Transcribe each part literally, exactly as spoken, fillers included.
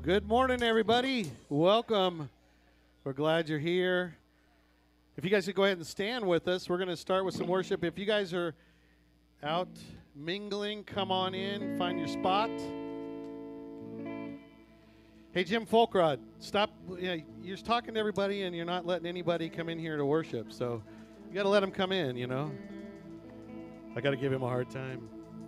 Good morning, everybody. Welcome. We're glad you're here. If you guys could go ahead and stand with us, we're going to start with some worship. If you guys are out mingling, come on in, find your spot. Hey, Jim Folkrod, stop. You know, you're just talking to everybody, and you're not letting anybody come in here to worship. So you got to let them come in, you know. I got to give him a hard time.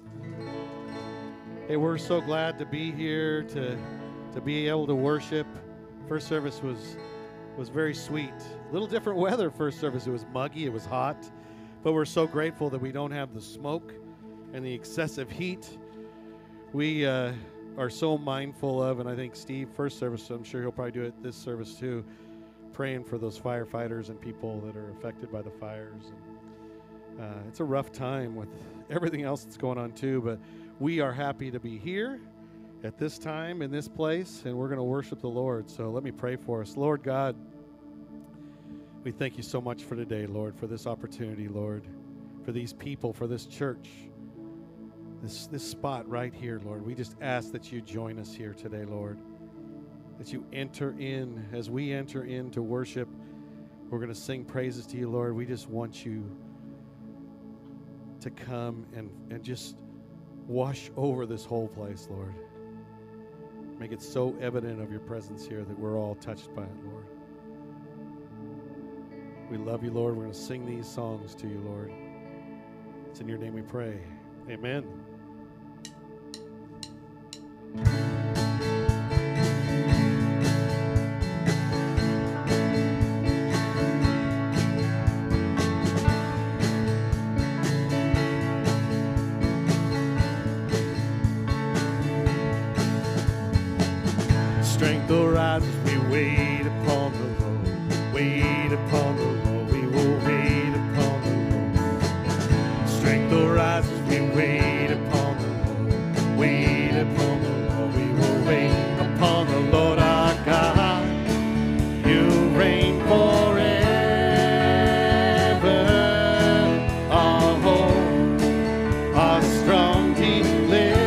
Hey, we're so glad to be here, to to be able to worship. First service was was very sweet. A little different weather first service. It was muggy, it was hot, but we're so grateful that we don't have the smoke and the excessive heat. We uh, are so mindful of, and I think Steve, first service, I'm sure he'll probably do it this service too, praying for those firefighters and people that are affected by the fires. And, uh, it's a rough time with everything else that's going on too, but we are happy to be here at this time in this place, and we're going to worship the Lord. So let me pray for us. Lord God, we thank you so much for today, Lord, for this opportunity, Lord, for these people, for this church, this this spot right here, Lord. We just ask that you join us here today, Lord, that you enter in. As we enter into worship, we're going to sing praises to you, Lord. We just want you to come and, and just wash over this whole place, Lord. Make it so evident of your presence here that we're all touched by it, Lord. We love you, Lord. We're going to sing these songs to you, Lord. It's in your name we pray. Amen. Strength will rise as we wait upon the Lord. Wait upon the Lord. We will wait upon the Lord. Strength will rise as we wait upon the Lord. Wait upon the Lord. We will wait upon the Lord our God. You reign forever. Our hope, our strong deliverer.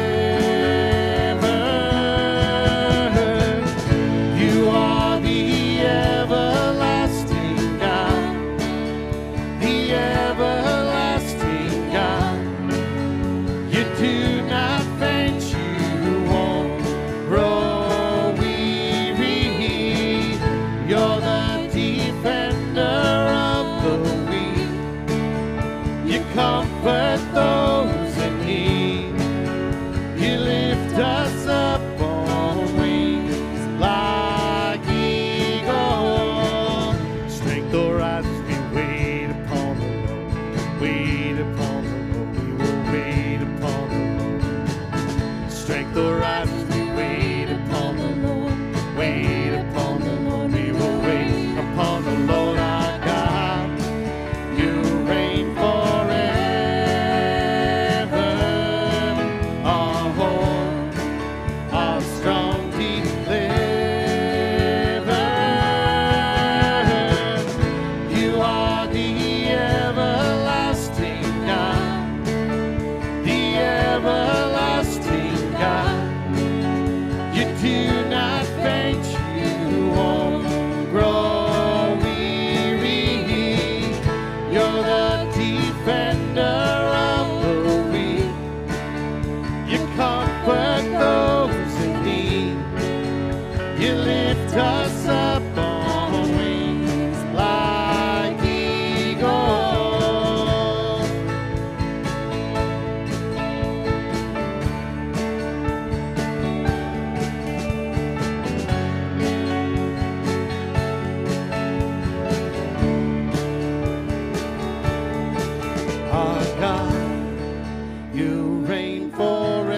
Comfort those in need. You lift us up on wings like eagles. Strength will rise as we wait upon the Lord. Wait upon the Lord. We will wait upon the Lord. Strength will rise as we wait upon the Lord. Wait upon the Lord. We will wait upon the Lord our God. You reign forever. Us up on wings like eagles. Our God, you reign forever.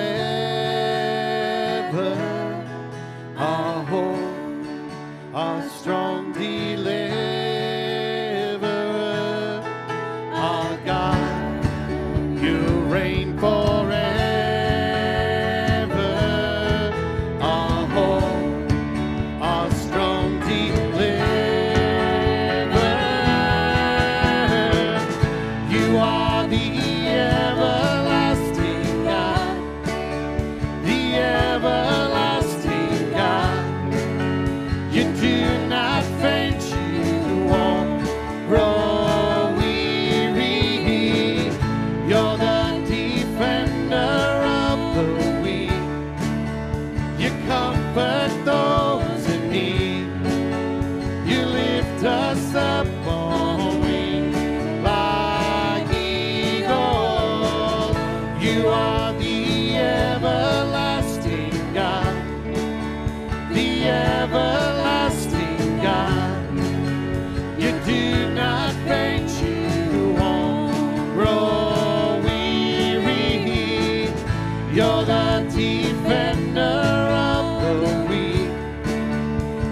Our hope, our strong deliverer, our God, you reign forever. Our hope, our strong deliverer, you are the everlasting God, the everlasting God.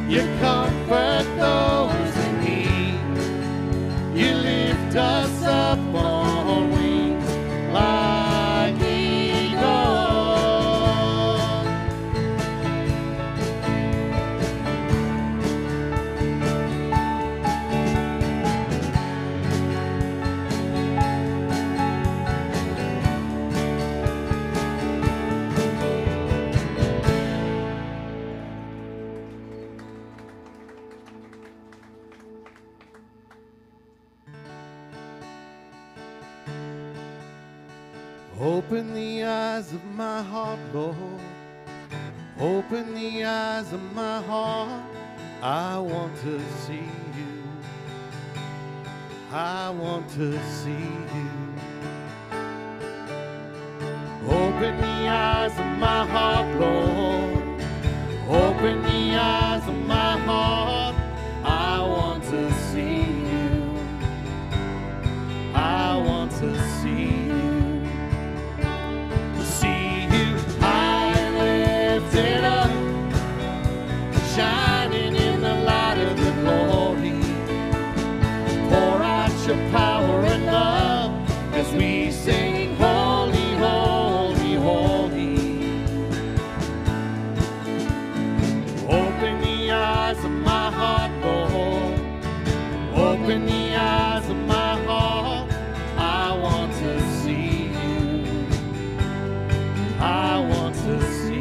You comfort those in need. You lift us up on wings like eagles. Open the eyes of my heart, Lord. Open the eyes of my heart. I want to see you. I want to see you. Open the eyes of my heart, Lord. Open the eyes of my heart. I want to see you. I want to see you. Lifted up, shining in the light of your glory. Pour out your power and love as we sing, holy, holy, holy. Open the eyes of my heart, Lord. Open the eyes of my heart. I want to see you. I want to see you.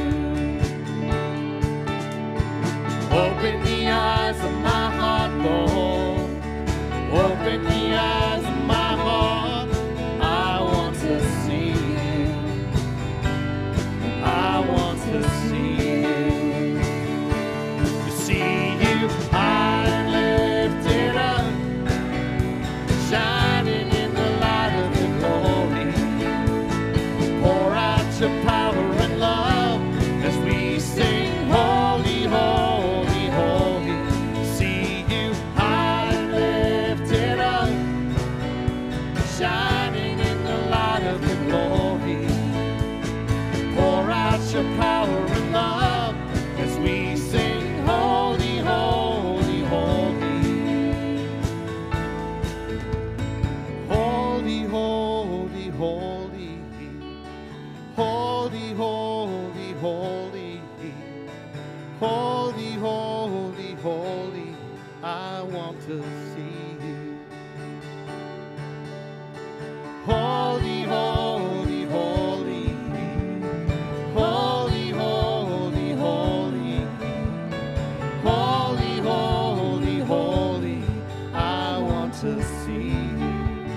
Open the eyes of my heart, Lord. Open the eyes of my heart. I want to see you. I want to see you. To see you high and lifted up, shining in the light of your glory. Pour out your power and love as we sing, holy, holy. Shining in the light of your glory. Pour out your power and love as we sing, holy, holy, holy. Holy, holy, holy. Holy, holy, holy. Holy, holy, holy. I want to see you. Holy, holy, holy, holy, holy, holy, holy, holy, holy, I want to see you.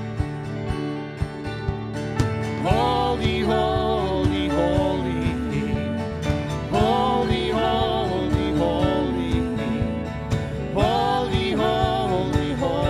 Holy, holy, holy, holy, holy, holy, holy, holy, holy.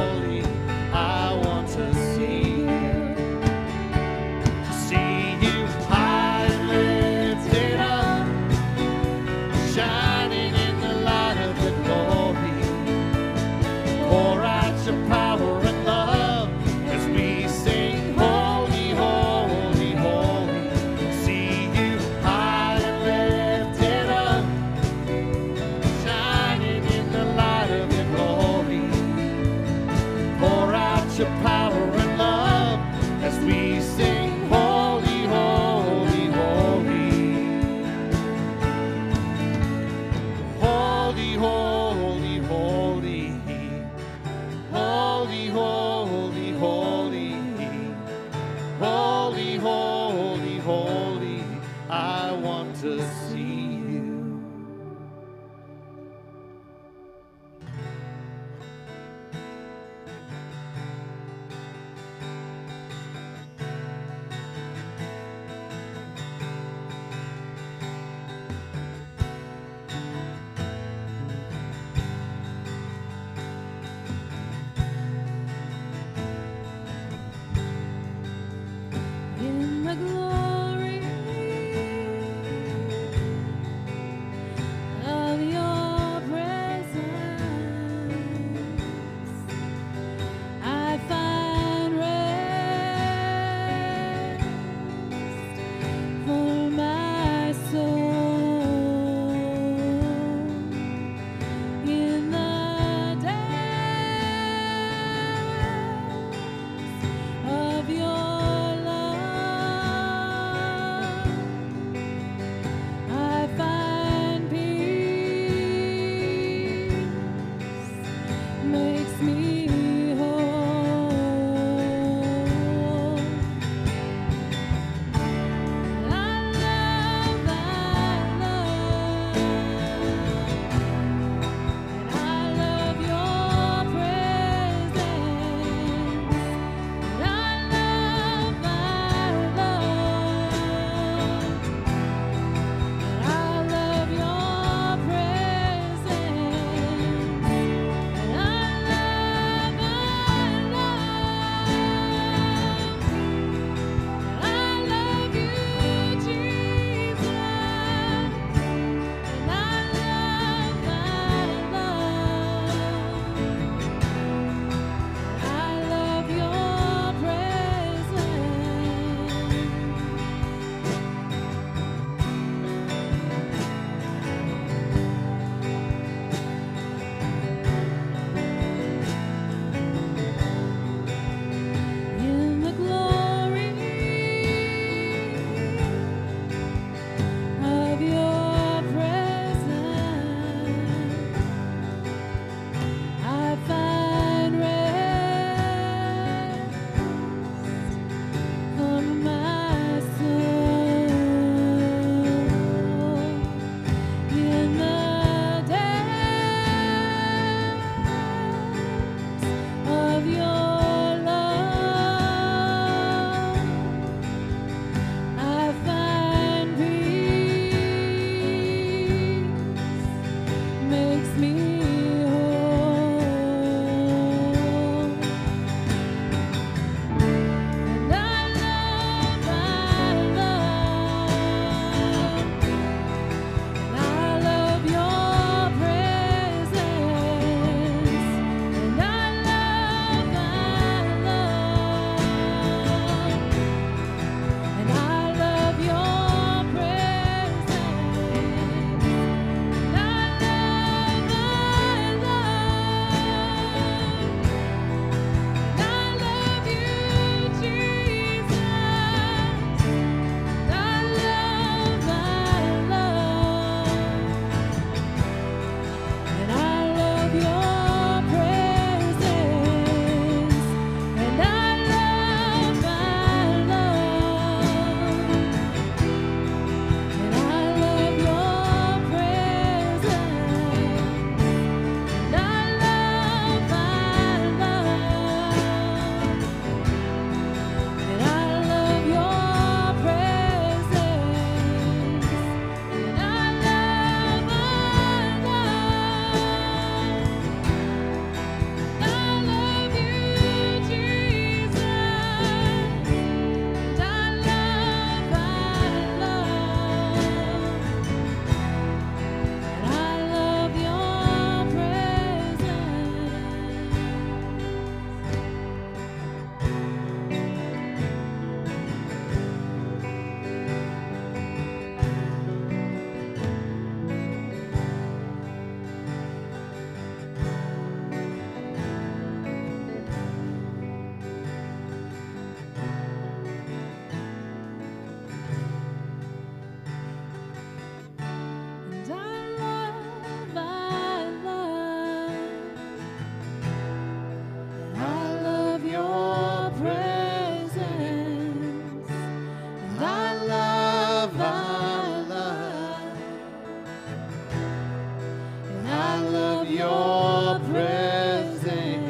your presence.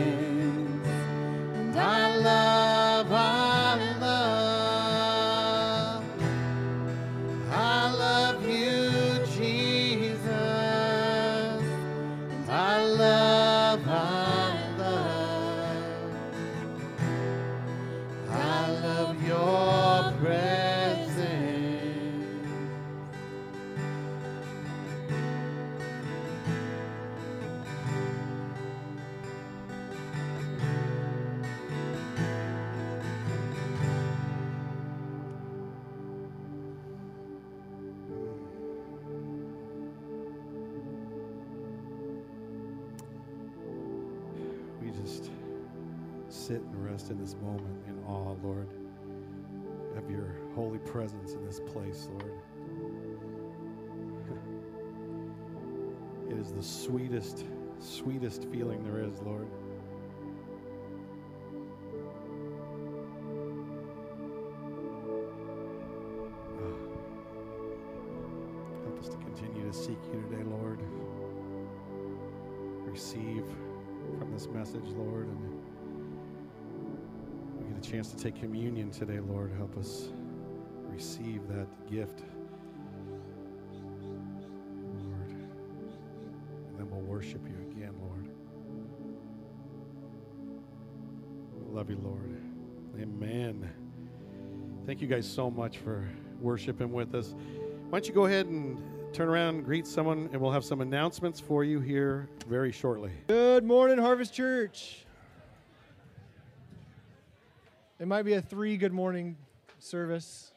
And I love, I love, I love you, Jesus. And I love, I love, I love your presence. We just sit and rest in this moment in awe, Lord, of your holy presence in this place, Lord. It is the sweetest, sweetest feeling there is, Lord. Help us to continue to seek you today, Lord. Receive from this message, Lord, and we get a chance to take communion today, Lord. Help us receive that gift, Lord, and then we'll worship you again, Lord. We love you, Lord. Amen. Thank you guys so much for worshiping with us. Why don't you go ahead and turn around and greet someone, and we'll have some announcements for you here very shortly. Good morning, Harvest Church. It might be a three good morning service.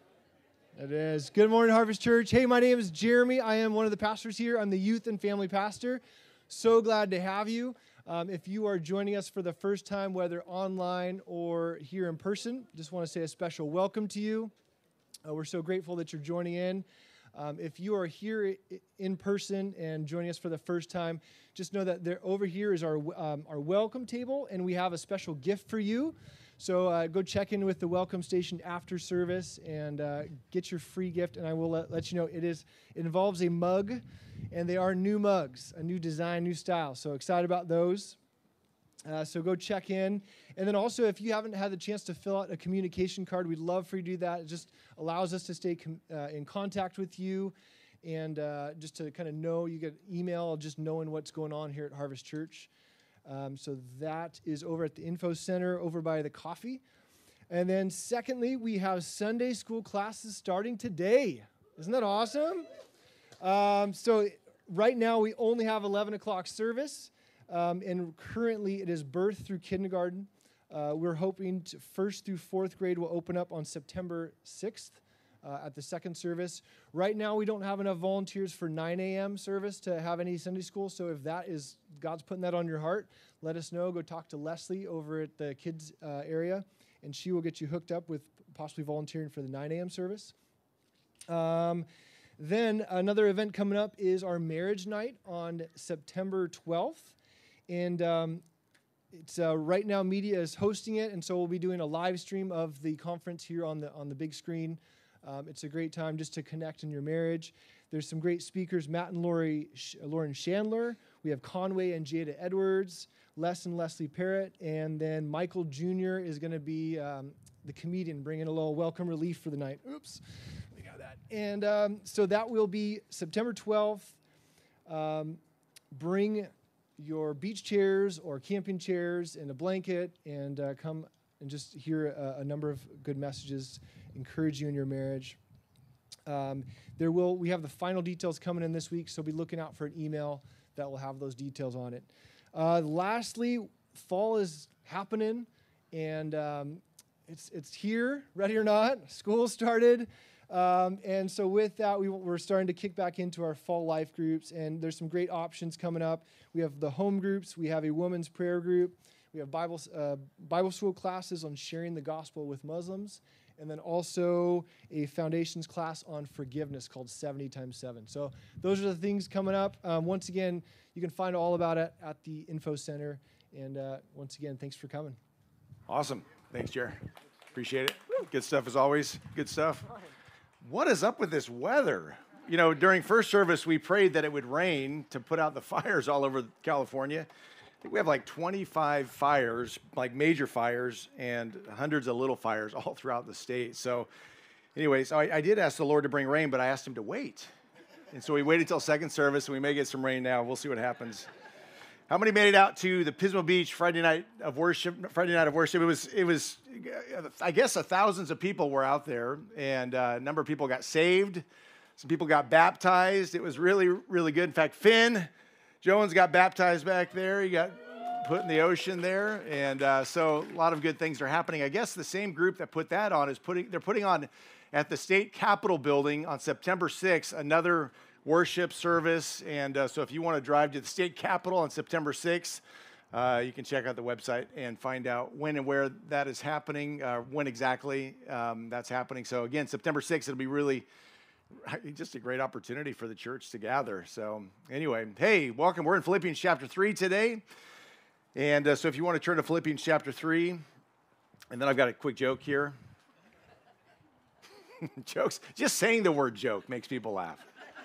It is. Good morning, Harvest Church. Hey, my name is Jeremy. I am one of the pastors here. I'm the youth and family pastor. So glad to have you. Um, if you are joining us for the first time, whether online or here in person, just want to say a special welcome to you. Uh, we're so grateful that you're joining in. Um, if you are here in person and joining us for the first time, just know that there over here is our um, our welcome table, and we have a special gift for you. So uh, go check in with the welcome station after service and uh, get your free gift. And I will let, let you know it is it involves a mug, and they are new mugs, a new design, new style. So excited about those. Uh, so go check in. And then also, if you haven't had the chance to fill out a communication card, we'd love for you to do that. It just allows us to stay com- uh, in contact with you and uh, just to kind of know. You get email just knowing what's going on here at Harvest Church. Um, so that is over at the Info Center over by the coffee. And then secondly, we have Sunday school classes starting today. Isn't that awesome? Um, so right now, we only have eleven o'clock service. Um, and currently, it is birth through kindergarten. Uh, we're hoping to first through fourth grade will open up on September sixth uh, at the second service. Right now, we don't have enough volunteers for nine a.m. service to have any Sunday school. So if that is, God's putting that on your heart, let us know. Go talk to Leslie over at the kids uh, area, and she will get you hooked up with possibly volunteering for the nine a.m. service. Um, then another event coming up is our marriage night on September twelfth. And um, it's uh, Right Now Media is hosting it, and so we'll be doing a live stream of the conference here on the on the big screen. Um, it's a great time just to connect in your marriage. There's some great speakers, Matt and Lori, Sh- Lauren Chandler. We have Conway and Jada Edwards, Les and Leslie Parrott, and then Michael Junior is going to be um, the comedian, bringing a little welcome relief for the night. Oops, we got that. And um, so that will be September twelfth. Um, bring your beach chairs or camping chairs and a blanket, and uh, come and just hear a, a number of good messages, encourage you in your marriage. Um, there will we have the final details coming in this week, so be looking out for an email that will have those details on it. Uh, lastly, fall is happening, and um, it's it's here, ready or not. School started. Um, and so with that, we, we're starting to kick back into our fall life groups, and there's some great options coming up. We have the home groups. We have a women's prayer group. We have Bible, uh, Bible school classes on sharing the gospel with Muslims, and then also a foundations class on forgiveness called seventy times seven. So those are the things coming up. Um, once again, you can find all about it at the Info Center. And uh, once again, thanks for coming. Awesome. Thanks, Jer. Appreciate it. Good stuff as always. Good stuff. What is up with this weather? you know, during first service, we prayed that it would rain to put out the fires all over California. I think we have like twenty-five fires, like major fires, and hundreds of little fires all throughout the state. So anyways, I, I did ask the Lord to bring rain, but I asked him to wait. And so we waited till second service, and we may get some rain now. We'll see what happens. How many made it out to the Pismo Beach Friday night of worship? Friday night of worship. It was, it was, I guess, uh, thousands of people were out there, and uh, a number of people got saved. Some people got baptized. It was really, really good. In fact, Finn Jones got baptized back there. He got put in the ocean there, and uh, so a lot of good things are happening. I guess the same group that put that on is putting. They're putting on at the State Capitol building on September sixth another worship service, and uh, so if you want to drive to the State Capitol on September sixth, uh, you can check out the website and find out when and where that is happening, uh, when exactly um, that's happening. So again, September sixth, it'll be really just a great opportunity for the church to gather. So anyway, hey, welcome. We're in Philippians chapter three today. And uh, so if you want to turn to Philippians chapter three, and then I've got a quick joke here. Jokes, just saying the word joke makes people laugh.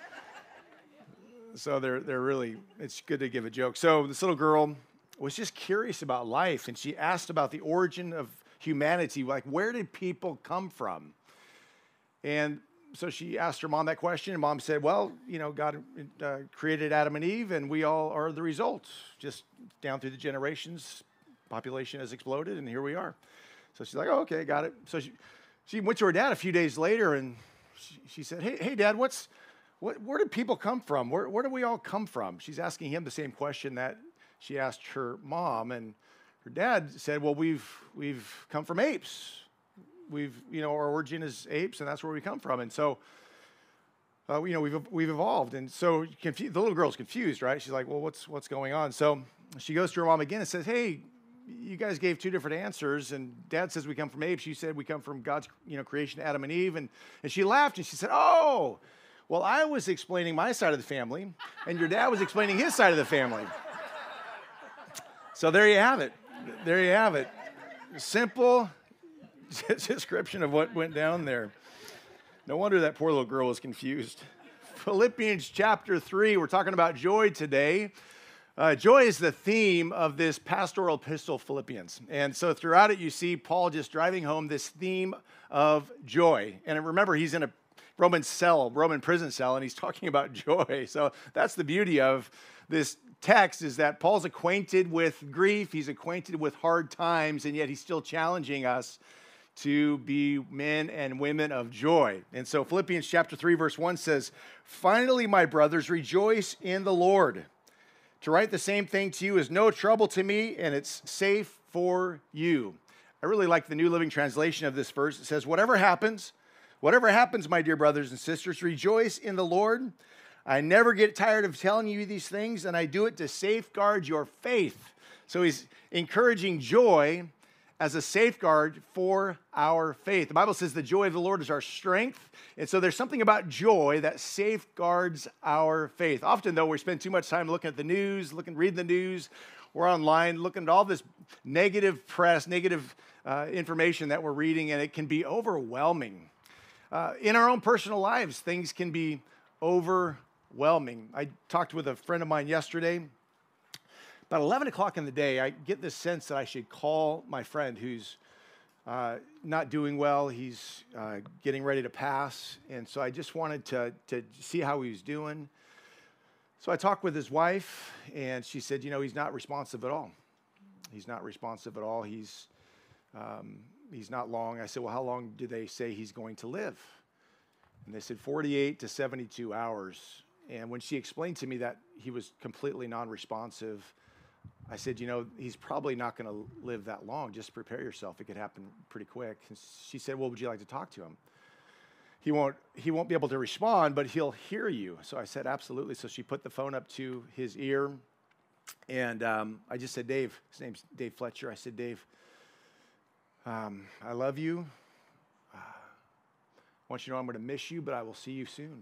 So they're, they're really, it's good to give a joke. So this little girl was just curious about life, and she asked about the origin of humanity, like where did people come from? And so she asked her mom that question, and mom said, well, you know, God uh, created Adam and Eve, and we all are the result. Just down through the generations, population has exploded, and here we are. So she's like, oh, okay, got it. So she, she went to her dad a few days later, and she, she said, hey, hey, Dad, what's, what, where did people come from? Where, where do we all come from? She's asking him the same question that she asked her mom, and her dad said, well, we've we've come from apes. We've, you know, our origin is apes, and that's where we come from. And so, uh, you know, we've we've evolved. And so confu- the little girl's confused, right? She's like, well, what's what's going on? So she goes to her mom again and says, hey, you guys gave two different answers, and Dad says we come from apes. You said we come from God's, you know, creation, Adam and Eve. And, and she laughed, and she said, oh, well, I was explaining my side of the family, and your dad was explaining his side of the family. So there you have it. There you have it. Simple description of what went down there. No wonder that poor little girl was confused. Philippians chapter three, we're talking about joy today. Uh, joy is the theme of this pastoral epistle, Philippians. And so throughout it, you see Paul just driving home this theme of joy. And remember, he's in a Roman cell, Roman prison cell, and he's talking about joy. So that's the beauty of this text, is that Paul's acquainted with grief, he's acquainted with hard times, and yet he's still challenging us to be men and women of joy. And so Philippians chapter three, verse one says, finally, my brothers, rejoice in the Lord. To write the same thing to you is no trouble to me, and it's safe for you. I really like the New Living Translation of this verse. It says, whatever happens, whatever happens, my dear brothers and sisters, rejoice in the Lord. I never get tired of telling you these things, and I do it to safeguard your faith. So he's encouraging joy as a safeguard for our faith. The Bible says the joy of the Lord is our strength. And so there's something about joy that safeguards our faith. Often, though, we spend too much time looking at the news, looking, reading the news. We're online looking at all this negative press, negative uh, information that we're reading, and it can be overwhelming. Uh, in our own personal lives, things can be overwhelming. I talked with a friend of mine yesterday. About eleven o'clock in the day, I get this sense that I should call my friend who's uh, not doing well. He's uh, getting ready to pass. And so I just wanted to, to see how he was doing. So I talked with his wife, and she said, you know, he's not responsive at all. He's not responsive at all. He's, um, he's not long. I said, well, how long do they say he's going to live? And they said forty-eight to seventy-two hours. And when she explained to me that he was completely non-responsive, I said, you know, he's probably not going to live that long. Just prepare yourself. It could happen pretty quick. And she said, well, would you like to talk to him? He won't, he won't be able to respond, but he'll hear you. So I said, absolutely. So she put the phone up to his ear. And um, I just said, Dave, his name's Dave Fletcher. I said, Dave, um, I love you. Uh, I want you to know I'm going to miss you, but I will see you soon.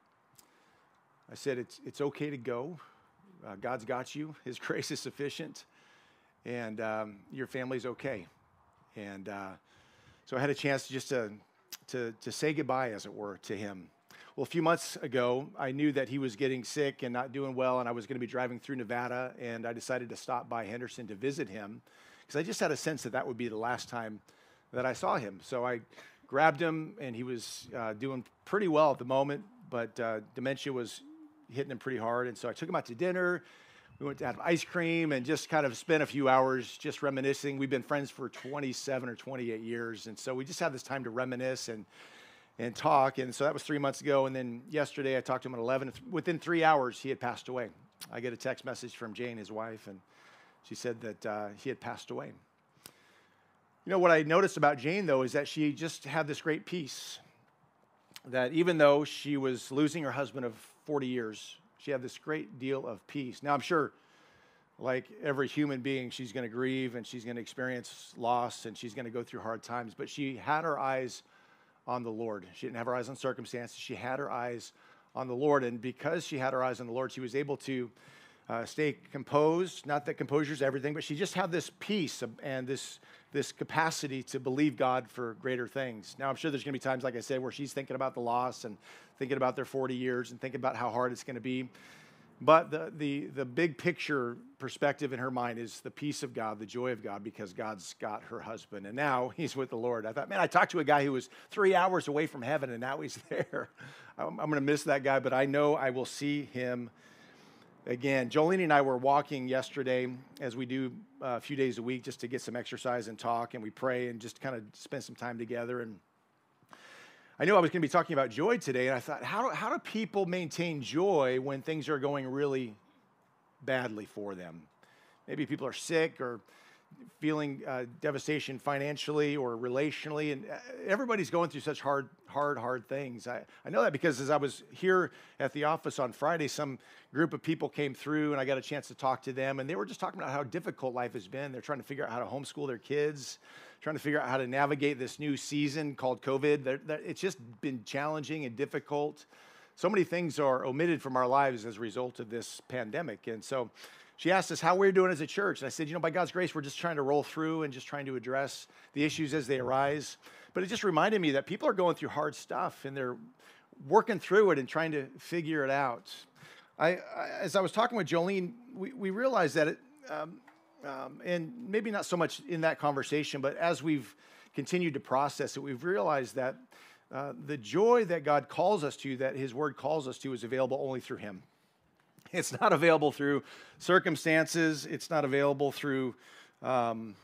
I said, it's it's okay to go. Uh, God's got you. His grace is sufficient, and um, your family's okay. And uh, so I had a chance just to, to to say goodbye, as it were, to him. Well, a few months ago, I knew that he was getting sick and not doing well, and I was going to be driving through Nevada, and I decided to stop by Henderson to visit him because I just had a sense that that would be the last time that I saw him. So I grabbed him, and he was uh, doing pretty well at the moment, but uh, dementia was hitting him pretty hard, and so I took him out to dinner. We went to have ice cream and just kind of spent a few hours just reminiscing. We've been friends for twenty-seven or twenty-eight years, and so we just had this time to reminisce and and talk. And so that was three months ago. And then yesterday I talked to him at eleven. Within three hours, he had passed away. I get a text message from Jane, his wife, and she said that uh, he had passed away. You know, what I noticed about Jane, though, is that she just had this great peace, that even though she was losing her husband of forty years, she had this great deal of peace. Now, I'm sure, like every human being, she's going to grieve and she's going to experience loss and she's going to go through hard times, but she had her eyes on the Lord. She didn't have her eyes on circumstances. She had her eyes on the Lord. And because she had her eyes on the Lord, she was able to uh, stay composed. Not that composure is everything, but she just had this peace and this, this capacity to believe God for greater things. Now, I'm sure there's going to be times, like I said, where she's thinking about the loss and thinking about their forty years and thinking about how hard it's going to be. But the, the, the big picture perspective in her mind is the peace of God, the joy of God, because God's got her husband. And now he's with the Lord. I thought, man, I talked to a guy who was three hours away from heaven, and now he's there. I'm, I'm going to miss that guy, but I know I will see him again. Jolene and I were walking yesterday, as we do a few days a week, just to get some exercise and talk, and we pray and just kind of spend some time together. And I knew I was going to be talking about joy today, and I thought, how do, how do people maintain joy when things are going really badly for them? Maybe people are sick or feeling uh, devastation financially or relationally, and everybody's going through such hard, hard, hard things. I, I know that because as I was here at the office on Friday, some group of people came through, and I got a chance to talk to them, and they were just talking about how difficult life has been. They're trying to figure out how to homeschool their kids, trying to figure out how to navigate this new season called COVID. They're, they're, it's just been challenging and difficult. So many things are omitted from our lives as a result of this pandemic. And so she asked us how we're doing as a church. And I said, you know, by God's grace, we're just trying to roll through and just trying to address the issues as they arise. But it just reminded me that people are going through hard stuff, and they're working through it and trying to figure it out. I, I as I was talking with Jolene, we, we realized that it, um, Um, and maybe not so much in that conversation, but as we've continued to process it, we've realized that uh, the joy that God calls us to, that his word calls us to, is available only through him. It's not available through circumstances. It's not available through um,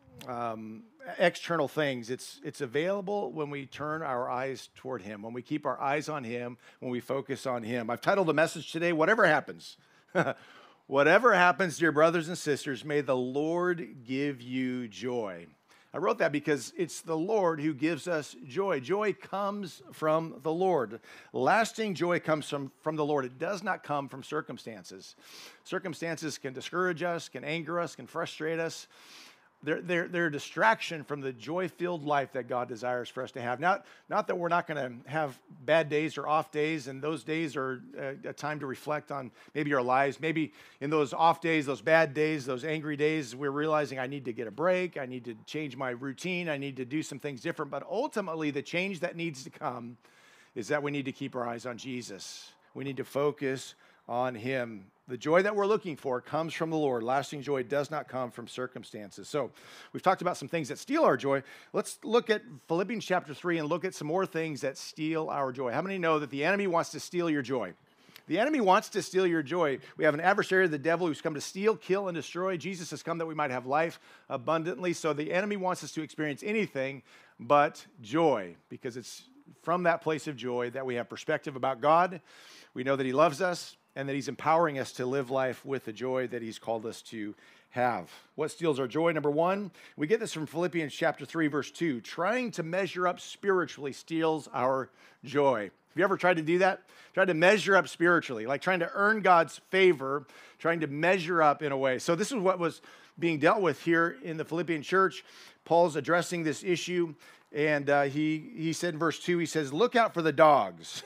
um, external things. It's, it's available when we turn our eyes toward him, when we keep our eyes on him, when we focus on him. I've titled the message today, Whatever Happens. Whatever happens, dear brothers and sisters, may the Lord give you joy. I wrote that because it's the Lord who gives us joy. Joy comes from the Lord. Lasting joy comes from, from the Lord. It does not come from circumstances. Circumstances can discourage us, can anger us, can frustrate us. They're, they're, they're a distraction from the joy-filled life that God desires for us to have. Not, not that we're not going to have bad days or off days, and those days are a, a time to reflect on maybe our lives. Maybe in those off days, those bad days, those angry days, we're realizing I need to get a break, I need to change my routine, I need to do some things different. But ultimately, the change that needs to come is that we need to keep our eyes on Jesus. We need to focus on him. The joy that we're looking for comes from the Lord. Lasting joy does not come from circumstances. So we've talked about some things that steal our joy. Let's look at Philippians chapter three and look at some more things that steal our joy. How many know that the enemy wants to steal your joy? The enemy wants to steal your joy. We have an adversary, the devil, who's come to steal, kill, and destroy. Jesus has come that we might have life abundantly. So the enemy wants us to experience anything but joy, because it's from that place of joy that we have perspective about God. We know that he loves us, and that he's empowering us to live life with the joy that he's called us to have. What steals our joy? Number one, we get this from Philippians chapter three, verse two. Trying to measure up spiritually steals our joy. Have you ever tried to do that? Tried to measure up spiritually, like trying to earn God's favor, trying to measure up in a way. So this is what was being dealt with here in the Philippian church. Paul's addressing this issue, and uh, he, he said in verse two, he says, look out for the dogs.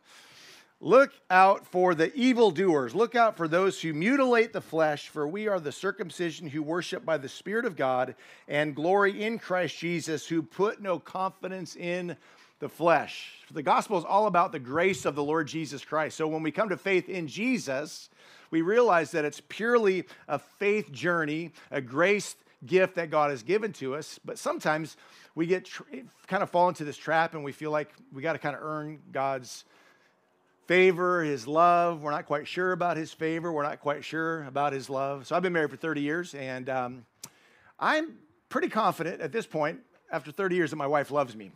Look out for the evildoers. Look out for those who mutilate the flesh, for we are the circumcision who worship by the Spirit of God and glory in Christ Jesus, who put no confidence in the flesh. The gospel is all about the grace of the Lord Jesus Christ. So when we come to faith in Jesus, we realize that it's purely a faith journey, a grace gift that God has given to us. But sometimes we get tr- kind of fall into this trap and we feel like we got to kind of earn God's favor, his love. We're not quite sure about his favor. We're not quite sure about his love. So I've been married for thirty years, and um, I'm pretty confident at this point, after thirty years, that my wife loves me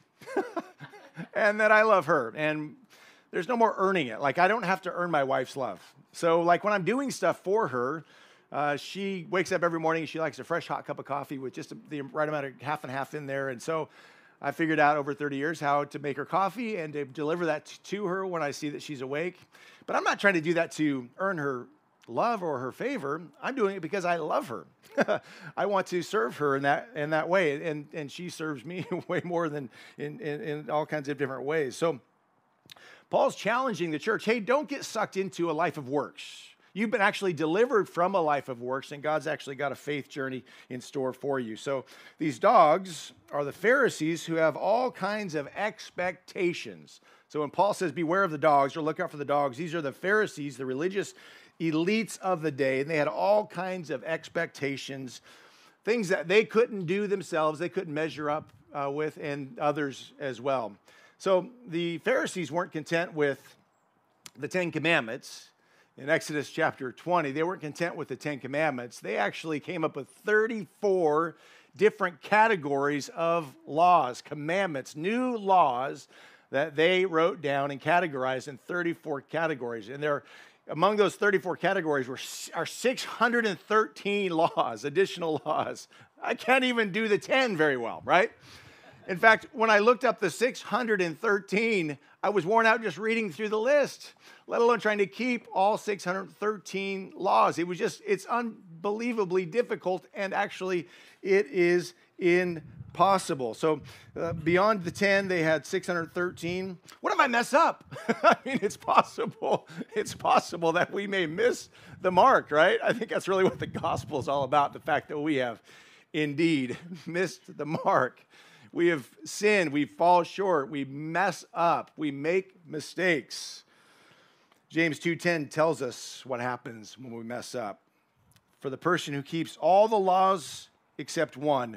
and that I love her. And there's no more earning it. Like, I don't have to earn my wife's love. So, like, when I'm doing stuff for her, uh, she wakes up every morning and she likes a fresh hot cup of coffee with just a, the right amount of half and half in there. And so I figured out over thirty years how to make her coffee and to deliver that t- to her when I see that she's awake. But I'm not trying to do that to earn her love or her favor. I'm doing it because I love her. I want to serve her in that in that way, and and she serves me way more than in, in in all kinds of different ways. So Paul's challenging the church, hey, don't get sucked into a life of works. You've been actually delivered from a life of works, and God's actually got a faith journey in store for you. So these dogs are the Pharisees who have all kinds of expectations. So when Paul says, beware of the dogs, or look out for the dogs, these are the Pharisees, the religious elites of the day, and they had all kinds of expectations, things that they couldn't do themselves, they couldn't measure up uh, with, and others as well. So the Pharisees weren't content with the Ten Commandments. In Exodus chapter twenty, they weren't content with the Ten Commandments. They actually came up with thirty-four different categories of laws, commandments, new laws that they wrote down and categorized in thirty-four categories. And there, among those thirty-four categories were are six hundred thirteen laws, additional laws. I can't even do the ten very well, right? In fact, when I looked up the six hundred thirteen, I was worn out just reading through the list, let alone trying to keep all six hundred thirteen laws. It was just, it's unbelievably difficult, and actually it is impossible. So uh, beyond the ten, they had six hundred thirteen. What if I mess up? I mean, it's possible. It's possible that we may miss the mark, right? I think that's really what the gospel is all about, the fact that we have indeed missed the mark. We have sinned, we fall short, we mess up, we make mistakes. James two ten tells us what happens when we mess up. For the person who keeps all the laws except one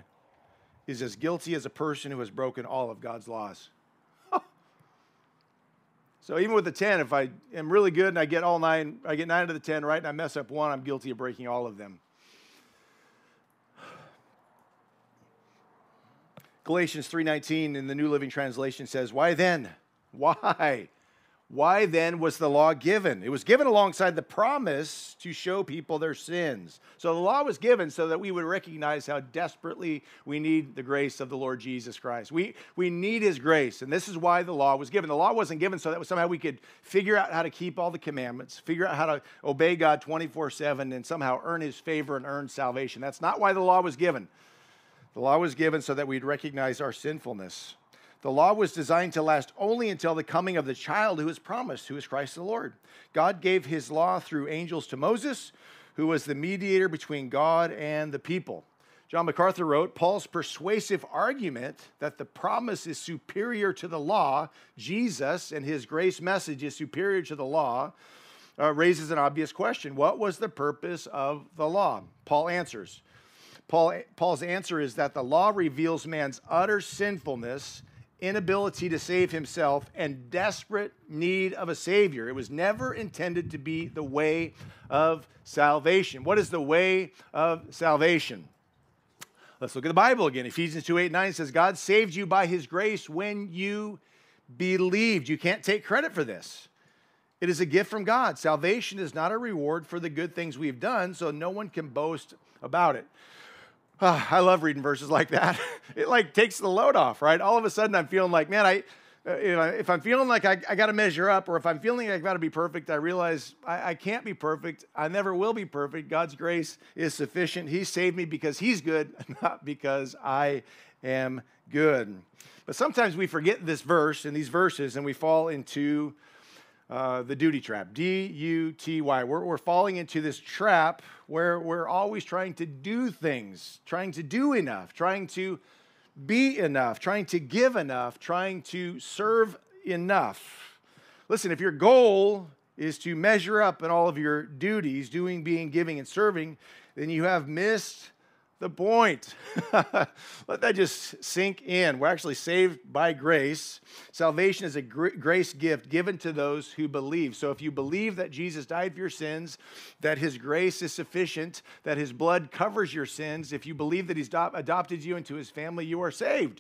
is as guilty as a person who has broken all of God's laws. So even with the ten, if I am really good and I get all nine, I get nine out of the ten right and I mess up one, I'm guilty of breaking all of them. Galatians three nineteen in the New Living Translation says, why then? Why? Why then was the law given? It was given alongside the promise to show people their sins. So the law was given so that we would recognize how desperately we need the grace of the Lord Jesus Christ. We, we need his grace, and this is why the law was given. The law wasn't given so that somehow we could figure out how to keep all the commandments, figure out how to obey God twenty-four seven, and somehow earn his favor and earn salvation. That's not why the law was given. The law was given so that we'd recognize our sinfulness. The law was designed to last only until the coming of the child who is promised, who is Christ the Lord. God gave his law through angels to Moses, who was the mediator between God and the people. John MacArthur wrote, Paul's persuasive argument that the promise is superior to the law, Jesus and his grace message is superior to the law, uh, raises an obvious question. What was the purpose of the law? Paul answers. Paul, Paul's answer is that the law reveals man's utter sinfulness, inability to save himself, and desperate need of a Savior. It was never intended to be the way of salvation. What is the way of salvation? Let's look at the Bible again. Ephesians two, eight, nine says, God saved you by his grace when you believed. You can't take credit for this. It is a gift from God. Salvation is not a reward for the good things we've done, so no one can boast about it. Oh, I love reading verses like that. It like takes the load off, right? All of a sudden I'm feeling like, man, I, uh, you know, if I'm feeling like I, I got to measure up, or if I'm feeling like I've got to be perfect, I realize I, I can't be perfect. I never will be perfect. God's grace is sufficient. He saved me because he's good, not because I am good. But sometimes we forget this verse and these verses, and we fall into Uh, the duty trap, D U T Y. We're, we're falling into this trap where we're always trying to do things, trying to do enough, trying to be enough, trying to give enough, trying to serve enough. Listen, if your goal is to measure up in all of your duties, doing, being, giving, and serving, then you have missed the point. Let that just sink in. We're actually saved by grace. Salvation is a gr- grace gift given to those who believe. So if you believe that Jesus died for your sins, that his grace is sufficient, that his blood covers your sins, if you believe that he's do- adopted you into his family, you are saved.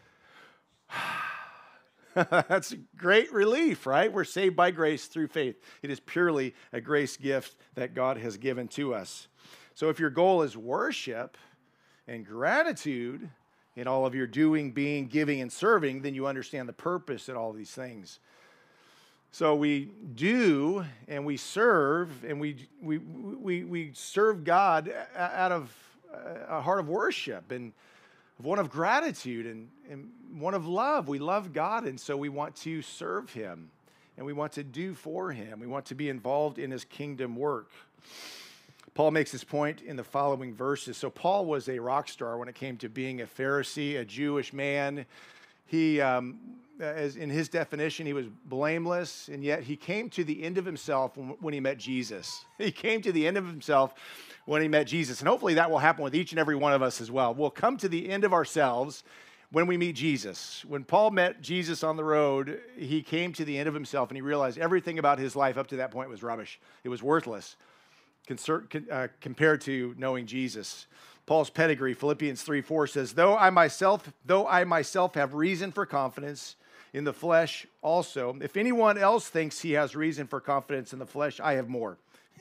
That's great relief, right? We're saved by grace through faith. It is purely a grace gift that God has given to us. So if your goal is worship and gratitude in all of your doing, being, giving, and serving, then you understand the purpose in all of these things. So we do and we serve and we we we we serve God out of a heart of worship and one of gratitude and, and one of love. We love God, and so we want to serve him and we want to do for him. We want to be involved in his kingdom work. Paul makes this point in the following verses. So Paul was a rock star when it came to being a Pharisee, a Jewish man. He, um, as in his definition, he was blameless, and yet he came to the end of himself when, when he met Jesus. He came to the end of himself when he met Jesus, and hopefully that will happen with each and every one of us as well. We'll come to the end of ourselves when we meet Jesus. When Paul met Jesus on the road, he came to the end of himself, and he realized everything about his life up to that point was rubbish. It was worthless. Uh, compared to knowing Jesus. Paul's pedigree, Philippians three four says, though I myself, though I myself have reason for confidence in the flesh also, if anyone else thinks he has reason for confidence in the flesh, I have more.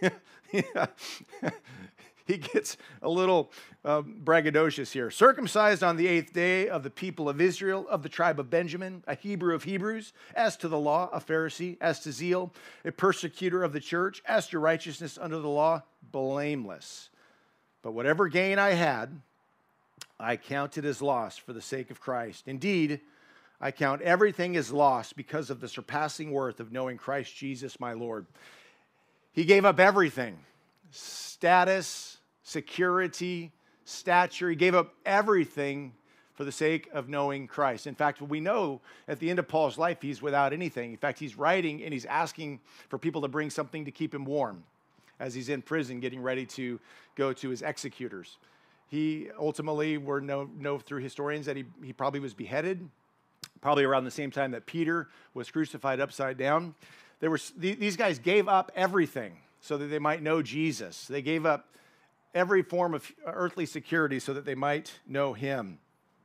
He gets a little um, braggadocious here. Circumcised on the eighth day of the people of Israel, of the tribe of Benjamin, a Hebrew of Hebrews, as to the law, a Pharisee, as to zeal, a persecutor of the church, as to righteousness under the law, blameless. But whatever gain I had, I counted as loss for the sake of Christ. Indeed, I count everything as loss because of the surpassing worth of knowing Christ Jesus my Lord. He gave up everything. Status, security, stature. He gave up everything for the sake of knowing Christ. In fact, we know at the end of Paul's life, he's without anything. In fact, he's writing and he's asking for people to bring something to keep him warm as he's in prison getting ready to go to his executors. He ultimately, we know, know through historians that he, he probably was beheaded, probably around the same time that Peter was crucified upside down. There were, these guys gave up everything so that they might know Jesus. They gave up every form of earthly security so that they might know him.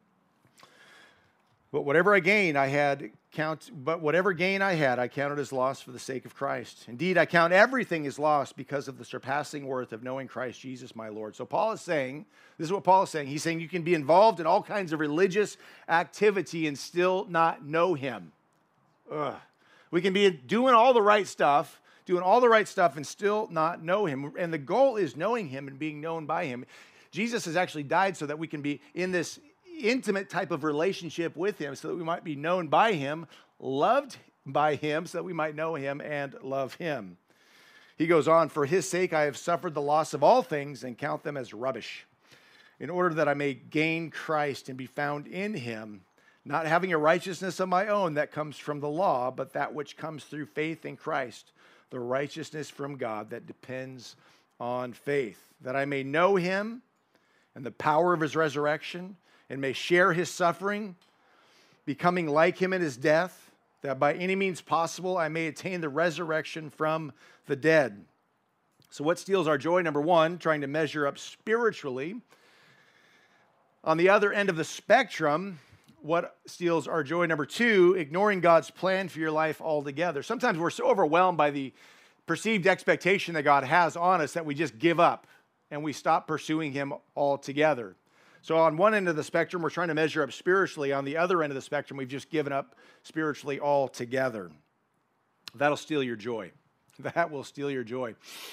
But whatever I gain, I had count. But whatever gain I had, I counted as loss for the sake of Christ. Indeed, I count everything as loss because of the surpassing worth of knowing Christ Jesus, my Lord. So Paul is saying, this is what Paul is saying. He's saying you can be involved in all kinds of religious activity and still not know him. Ugh. We can be doing all the right stuff, doing all the right stuff and still not know him. And the goal is knowing him and being known by him. Jesus has actually died so that we can be in this intimate type of relationship with him so that we might be known by him, loved by him so that we might know him and love him. He goes on, for his sake I have suffered the loss of all things and count them as rubbish, in order that I may gain Christ and be found in him, not having a righteousness of my own that comes from the law, but that which comes through faith in Christ, the righteousness from God that depends on faith, that I may know him and the power of his resurrection, and may share his suffering, becoming like him in his death, that by any means possible I may attain the resurrection from the dead. So what steals our joy? Number one, trying to measure up spiritually. On the other end of the spectrum, what steals our joy? Number two, ignoring God's plan for your life altogether. Sometimes we're so overwhelmed by the perceived expectation that God has on us that we just give up and we stop pursuing him altogether. So on one end of the spectrum, we're trying to measure up spiritually. On the other end of the spectrum, we've just given up spiritually altogether. That'll steal your joy. That will steal your joy.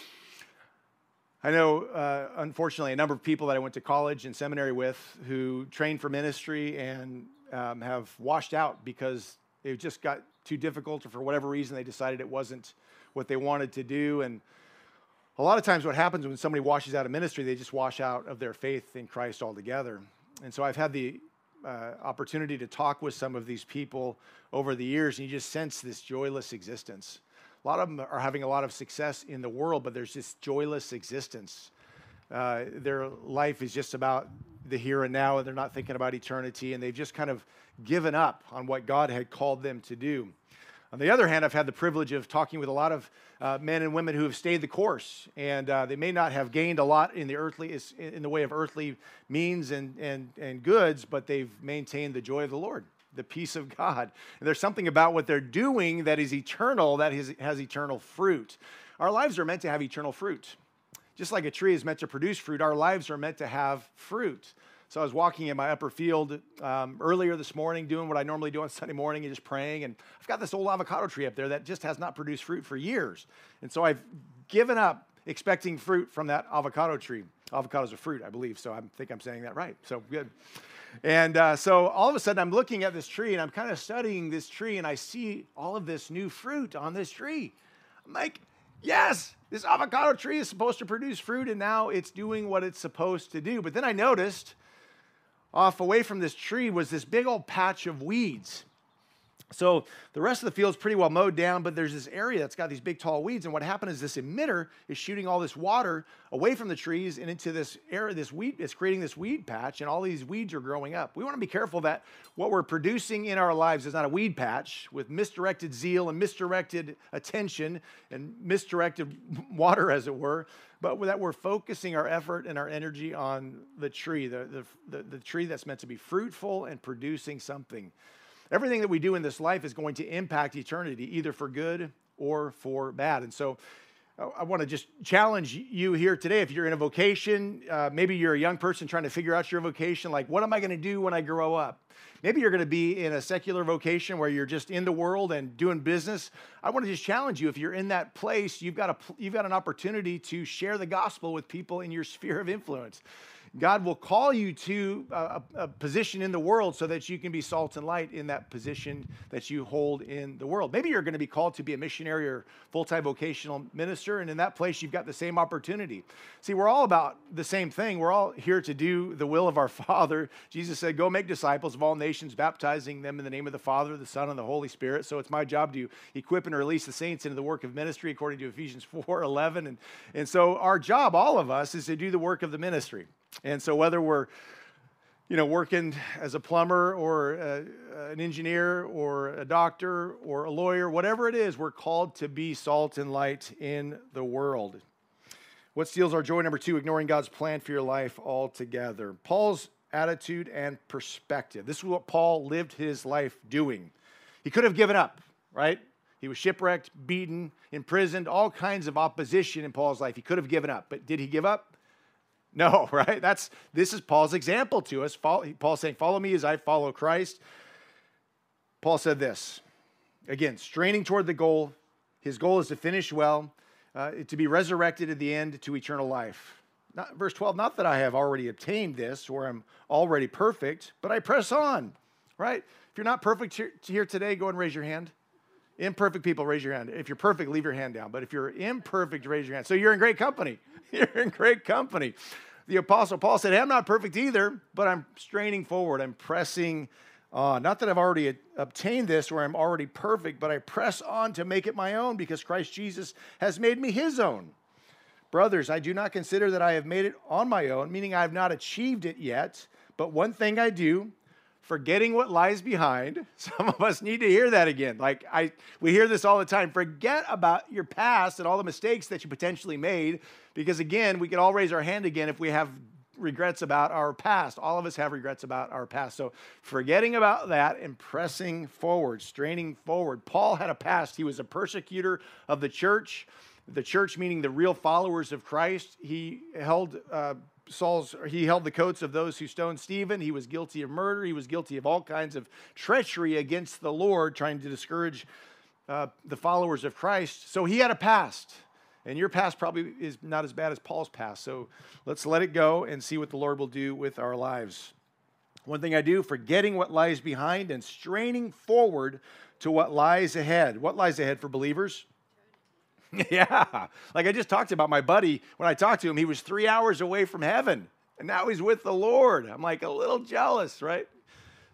I know, uh, unfortunately, a number of people that I went to college and seminary with who trained for ministry and um, have washed out because it just got too difficult, or for whatever reason they decided it wasn't what they wanted to do. And a lot of times what happens when somebody washes out of ministry, they just wash out of their faith in Christ altogether. And so I've had the uh, opportunity to talk with some of these people over the years, and you just sense this joyless existence. A lot of them are having a lot of success in the world, but there's this joyless existence. Uh, their life is just about the here and now, and they're not thinking about eternity, and they've just kind of given up on what God had called them to do. On the other hand, I've had the privilege of talking with a lot of uh, men and women who have stayed the course, and uh, they may not have gained a lot in the earthly, in the way of earthly means and, and, and goods, but they've maintained the joy of the Lord, the peace of God. And there's something about what they're doing that is eternal, that is, has eternal fruit. Our lives are meant to have eternal fruit. Just like a tree is meant to produce fruit, our lives are meant to have fruit. So I was walking in my upper field um, earlier this morning, doing what I normally do on Sunday morning and just praying. And I've got this old avocado tree up there that just has not produced fruit for years. And so I've given up expecting fruit from that avocado tree. Avocado's a fruit, I believe, so I think I'm saying that right. So good. And uh, so all of a sudden I'm looking at this tree and I'm kind of studying this tree and I see all of this new fruit on this tree. I'm like, yes, this avocado tree is supposed to produce fruit and now it's doing what it's supposed to do. But then I noticed off away from this tree was this big old patch of weeds. So the rest of the field's pretty well mowed down, but there's this area that's got these big tall weeds. And what happened is this emitter is shooting all this water away from the trees and into this area, this weed, it's creating this weed patch, and all these weeds are growing up. We want to be careful that what we're producing in our lives is not a weed patch with misdirected zeal and misdirected attention and misdirected water, as it were, but that we're focusing our effort and our energy on the tree, the, the, the, the tree that's meant to be fruitful and producing something. Everything that we do in this life is going to impact eternity, either for good or for bad. And so uh, I want to just challenge you here today. If you're in a vocation, uh, maybe you're a young person trying to figure out your vocation, like, what am I going to do when I grow up? Maybe you're going to be in a secular vocation where you're just in the world and doing business. I want to just challenge you. If you're in that place, you've got a, you've got an opportunity to share the gospel with people in your sphere of influence. God will call you to a, a position in the world so that you can be salt and light in that position that you hold in the world. Maybe you're going to be called to be a missionary or full-time vocational minister, and in that place, you've got the same opportunity. See, we're all about the same thing. We're all here to do the will of our Father. Jesus said, go make disciples of all nations, baptizing them in the name of the Father, the Son, and the Holy Spirit. So it's my job to equip and release the saints into the work of ministry according to Ephesians four eleven. And, and so our job, all of us, is to do the work of the ministry. And so whether we're, you know, working as a plumber or a, an engineer or a doctor or a lawyer, whatever it is, we're called to be salt and light in the world. What steals our joy? Number two, ignoring God's plan for your life altogether. Paul's attitude and perspective. This is what Paul lived his life doing. He could have given up, right? He was shipwrecked, beaten, imprisoned, all kinds of opposition in Paul's life. He could have given up, but did he give up? No, right? That's this is Paul's example to us. Paul's saying, follow me as I follow Christ. Paul said this, again, straining toward the goal. His goal is to finish well, uh, to be resurrected at the end to eternal life. Not, verse twelve, not that I have already obtained this or I'm already perfect, but I press on, right? If you're not perfect here, here today, go and raise your hand. Imperfect people, raise your hand. If you're perfect, leave your hand down. But if you're imperfect, raise your hand. So you're in great company. You're in great company. The Apostle Paul said, hey, I'm not perfect either, but I'm straining forward. I'm pressing on. Not that I've already obtained this or I'm already perfect, but I press on to make it my own because Christ Jesus has made me his own. Brothers, I do not consider that I have made it on my own, meaning I have not achieved it yet, but one thing I do, forgetting what lies behind. Some of us need to hear that again. Like I, we hear this all the time. Forget about your past and all the mistakes that you potentially made, because again, we could all raise our hand again if we have regrets about our past. All of us have regrets about our past. So forgetting about that and pressing forward, straining forward. Paul had a past. He was a persecutor of the church. The church meaning the real followers of Christ. He held uh, Saul's, he held the coats of those who stoned Stephen. He was guilty of murder. He was guilty of all kinds of treachery against the Lord, trying to discourage uh, the followers of Christ. So he had a past. And your past probably is not as bad as Paul's past. So let's let it go and see what the Lord will do with our lives. One thing I do, forgetting what lies behind and straining forward to what lies ahead. What lies ahead for believers? Yeah, like I just talked about my buddy. When I talked to him, he was three hours away from heaven, and now he's with the Lord. I'm like a little jealous, right?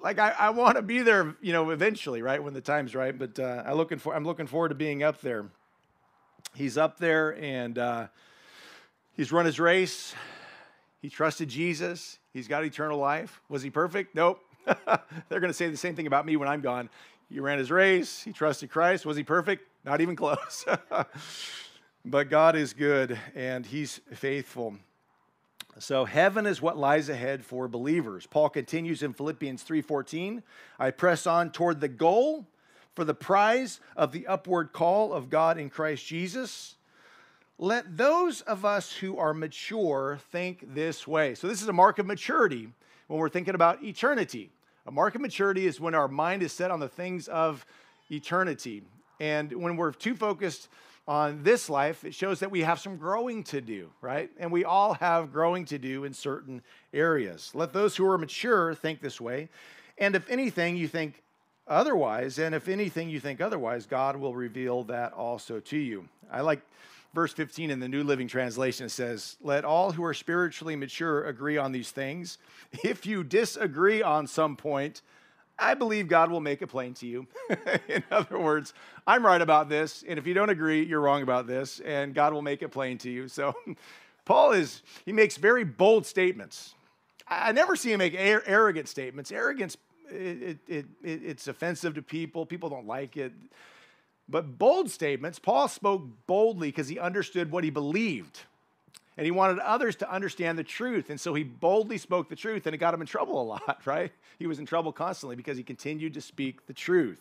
like I, I want to be there, you know, eventually, right, when the time's right. But uh, I looking for, I'm looking forward to being up there. He's up there, and uh, he's run his race. He trusted Jesus. He's got eternal life. Was he perfect? Nope. They're going to say the same thing about me when I'm gone. He ran his race. He trusted Christ. Was he perfect? Not even close. But God is good, and he's faithful. So heaven is what lies ahead for believers. Paul continues in Philippians three fourteen, I press on toward the goal for the prize of the upward call of God in Christ Jesus. Let those of us who are mature think this way. So this is a mark of maturity when we're thinking about eternity. A mark of maturity is when our mind is set on the things of eternity. And when we're too focused on this life, it shows that we have some growing to do, right? And we all have growing to do in certain areas. Let those who are mature think this way. And if anything you think otherwise, and if anything you think otherwise, God will reveal that also to you. I like verse fifteen in the New Living Translation. It says, let all who are spiritually mature agree on these things. If you disagree on some point, I believe God will make it plain to you. In other words, I'm right about this, and if you don't agree, you're wrong about this, and God will make it plain to you. So Paul is, he makes very bold statements. I never see him make ar- arrogant statements. Arrogance, it, it, it, it's offensive to people. People don't like it. But bold statements, Paul spoke boldly because he understood what he believed. And he wanted others to understand the truth. And so he boldly spoke the truth, and it got him in trouble a lot, right? He was in trouble constantly because he continued to speak the truth.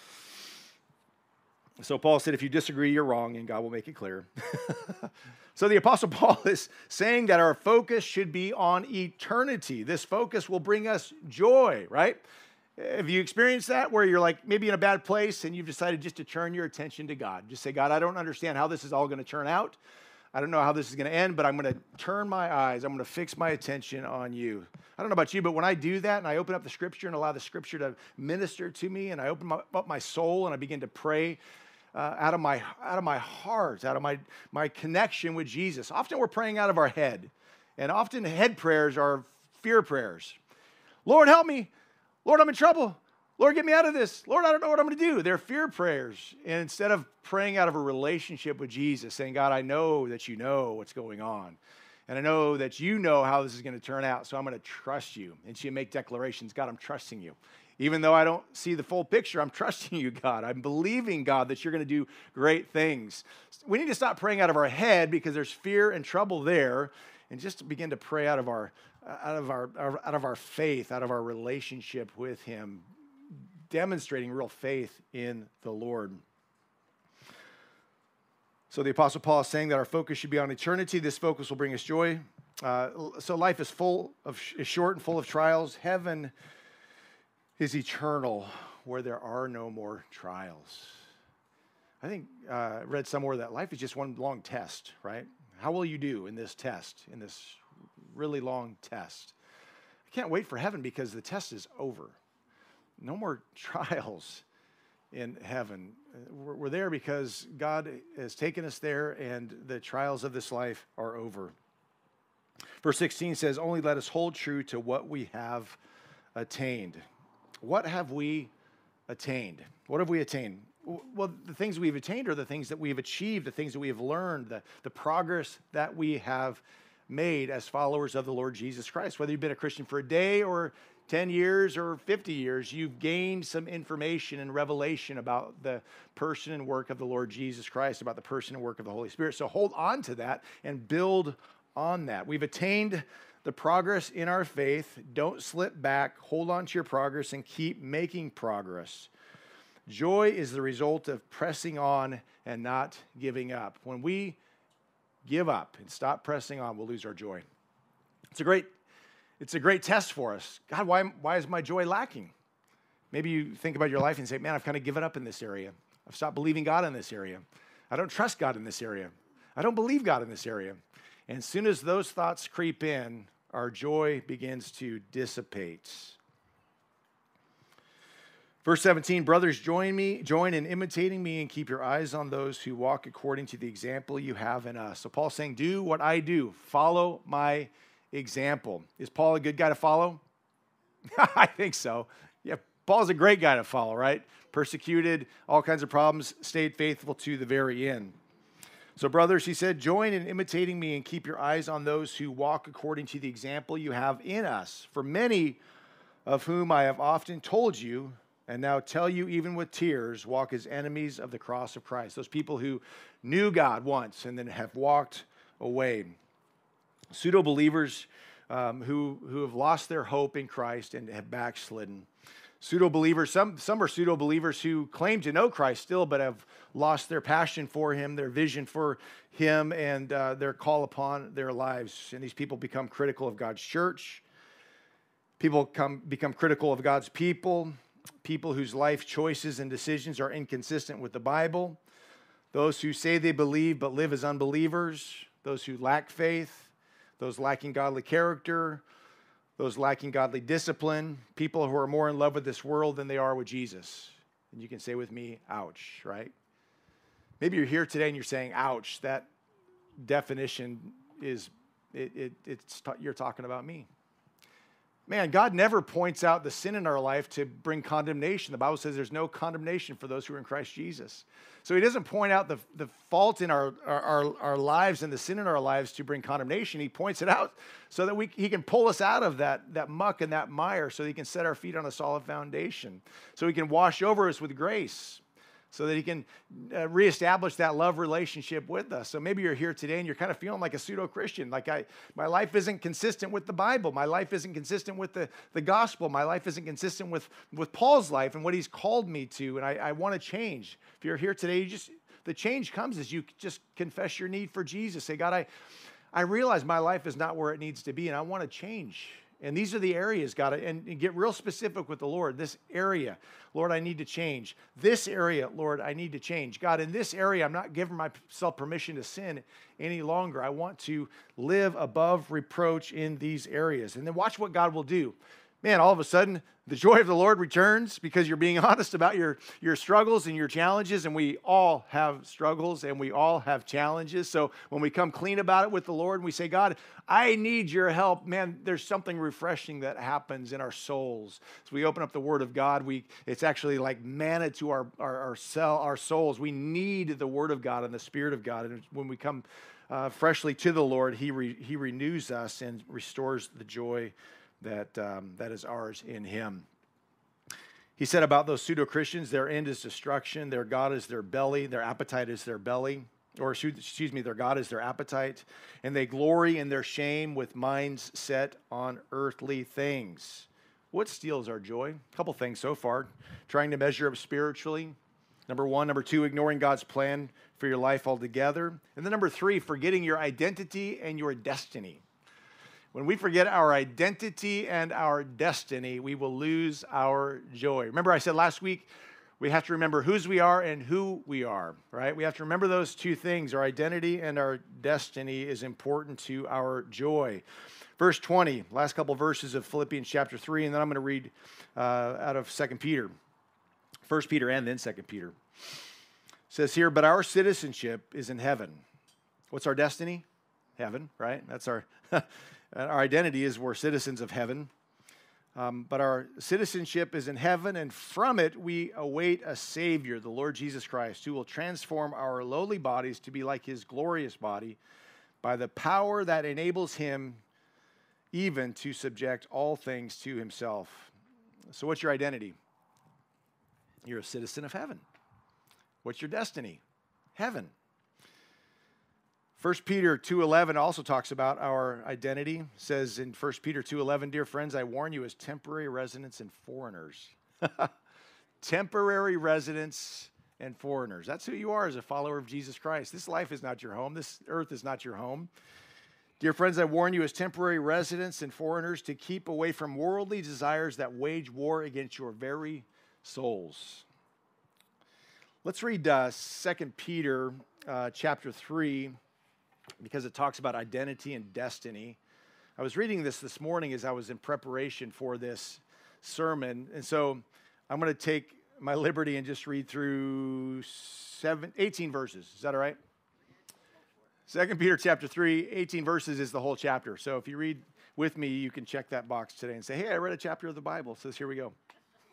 So Paul said, if you disagree, you're wrong, and God will make it clear. So the Apostle Paul is saying that our focus should be on eternity. This focus will bring us joy, right? Have you experienced that where you're like maybe in a bad place and you've decided just to turn your attention to God? Just say, God, I don't understand how this is all going to turn out. I don't know how this is going to end, but I'm going to turn my eyes. I'm going to fix my attention on you. I don't know about you, but when I do that and I open up the Scripture and allow the Scripture to minister to me, and I open my, up my soul and I begin to pray uh, out of my out of my heart, out of my my connection with Jesus. Often we're praying out of our head, and often head prayers are fear prayers. Lord, help me. Lord, I'm in trouble. Lord, get me out of this. Lord, I don't know what I'm going to do. They're fear prayers. And instead of praying out of a relationship with Jesus, saying, God, I know that you know what's going on. And I know that you know how this is going to turn out, so I'm going to trust you. And she make declarations, God, I'm trusting you. Even though I don't see the full picture, I'm trusting you, God. I'm believing, God, that you're going to do great things. We need to stop praying out of our head because there's fear and trouble there, and just begin to pray out of our, out of our, out of our faith, out of our relationship with him, demonstrating real faith in the Lord. So the Apostle Paul is saying that our focus should be on eternity. This focus will bring us joy. Uh, so life is full of is short and full of trials. Heaven is eternal, where there are no more trials. I think uh, I read somewhere that life is just one long test, right? How will you do in this test, in this really long test? I can't wait for heaven because the test is over. No more trials in heaven. We're, we're there because God has taken us there, and the trials of this life are over. Verse sixteen says, only let us hold true to what we have attained. What have we attained? What have we attained? Well, the things we've attained are the things that we've achieved, the things that we have learned, the, the progress that we have made as followers of the Lord Jesus Christ. Whether you've been a Christian for a day or ten years or fifty years, you've gained some information and revelation about the person and work of the Lord Jesus Christ, about the person and work of the Holy Spirit. So hold on to that and build on that. We've attained the progress in our faith. Don't slip back. Hold on to your progress and keep making progress. Joy is the result of pressing on and not giving up. When we give up and stop pressing on, we'll lose our joy. It's a great It's a great test for us. God, why, why is my joy lacking? Maybe you think about your life and say, man, I've kind of given up in this area. I've stopped believing God in this area. I don't trust God in this area. I don't believe God in this area. And as soon as those thoughts creep in, our joy begins to dissipate. Verse seventeen, brothers, join me, join in imitating me and keep your eyes on those who walk according to the example you have in us. So Paul's saying, do what I do. Follow my example. Is Paul a good guy to follow? I think so. Paul's a great guy to follow, right? Persecuted, all kinds of problems, stayed faithful to the very end. So brothers, he said, join in imitating me and keep your eyes on those who walk according to the example you have in us. For many of whom I have often told you, and now tell you even with tears, walk as enemies of the cross of Christ. Those people who knew God once and then have walked away. Pseudo-believers um, who, who have lost their hope in Christ and have backslidden. Pseudo-believers, some, some are pseudo-believers who claim to know Christ still, but have lost their passion for him, their vision for him, and uh, their call upon their lives. And these people become critical of God's church. People come, become critical of God's people, people whose life choices and decisions are inconsistent with the Bible, those who say they believe but live as unbelievers, those who lack faith, those lacking godly character, those lacking godly discipline, people who are more in love with this world than they are with Jesus. And you can say with me, ouch, right? Maybe you're here today and you're saying, ouch, that definition is, it, it, it's you're talking about me. Man, God never points out the sin in our life to bring condemnation. The Bible says there's no condemnation for those who are in Christ Jesus. So he doesn't point out the, the fault in our, our, our lives and the sin in our lives to bring condemnation. He points it out so that we, he can pull us out of that, that muck and that mire so that he can set our feet on a solid foundation. So he can wash over us with grace. So that he can uh, reestablish that love relationship with us. So maybe you're here today and you're kind of feeling like a pseudo-Christian. Like I, my life isn't consistent with the Bible. My life isn't consistent with the, the gospel. My life isn't consistent with, with Paul's life and what he's called me to. And I, I want to change. If you're here today, you just the change comes as you just confess your need for Jesus. Say, God, I, I realize my life is not where it needs to be, and I want to change. And these are the areas, God, and, and get real specific with the Lord. This area, Lord, I need to change. This area, Lord, I need to change. God, in this area, I'm not giving myself permission to sin any longer. I want to live above reproach in these areas. And then watch what God will do. Man, all of a sudden, the joy of the Lord returns because you're being honest about your, your struggles and your challenges, and we all have struggles and we all have challenges. So when we come clean about it with the Lord and we say, God, I need your help, man, there's something refreshing that happens in our souls. So we open up the Word of God. We It's actually like manna to our, our, our, cell, our souls. We need the Word of God and the Spirit of God. And when we come uh, freshly to the Lord, he, re, he renews us and restores the joy that um, that is ours in him. He said about those pseudo-Christians, their end is destruction, their God is their belly, their appetite is their belly, or excuse me, their God is their appetite, and they glory in their shame with minds set on earthly things. What steals our joy? A couple things so far. Trying to measure up spiritually. Number one. Number two, ignoring God's plan for your life altogether. And then number three, forgetting your identity and your destiny. When we forget our identity and our destiny, we will lose our joy. Remember I said last week, we have to remember whose we are and who we are, right? We have to remember those two things. Our identity and our destiny is important to our joy. Verse twenty, last couple verses of Philippians chapter three, and then I'm going to read uh, out of Second Peter. First Peter and then Second Peter. It says here, but our citizenship is in heaven. What's our destiny? Heaven, right? That's our... Our identity is we're citizens of heaven, um, but our citizenship is in heaven, and from it we await a Savior, the Lord Jesus Christ, who will transform our lowly bodies to be like his glorious body by the power that enables him even to subject all things to himself. So what's your identity? You're a citizen of heaven. What's your destiny? Heaven. First Peter two eleven also talks about our identity. It says in First Peter two eleven, dear friends, I warn you as temporary residents and foreigners. Temporary residents and foreigners. That's who you are as a follower of Jesus Christ. This life is not your home. This earth is not your home. Dear friends, I warn you as temporary residents and foreigners to keep away from worldly desires that wage war against your very souls. Let's read uh, Second Peter uh, chapter three. Because it talks about identity and destiny. I was reading this this morning as I was in preparation for this sermon. And so I'm going to take my liberty and just read through seven, eighteen verses. Is that all right? Second Peter chapter three, eighteen verses is the whole chapter. So if you read with me, you can check that box today and say, hey, I read a chapter of the Bible. So here we go.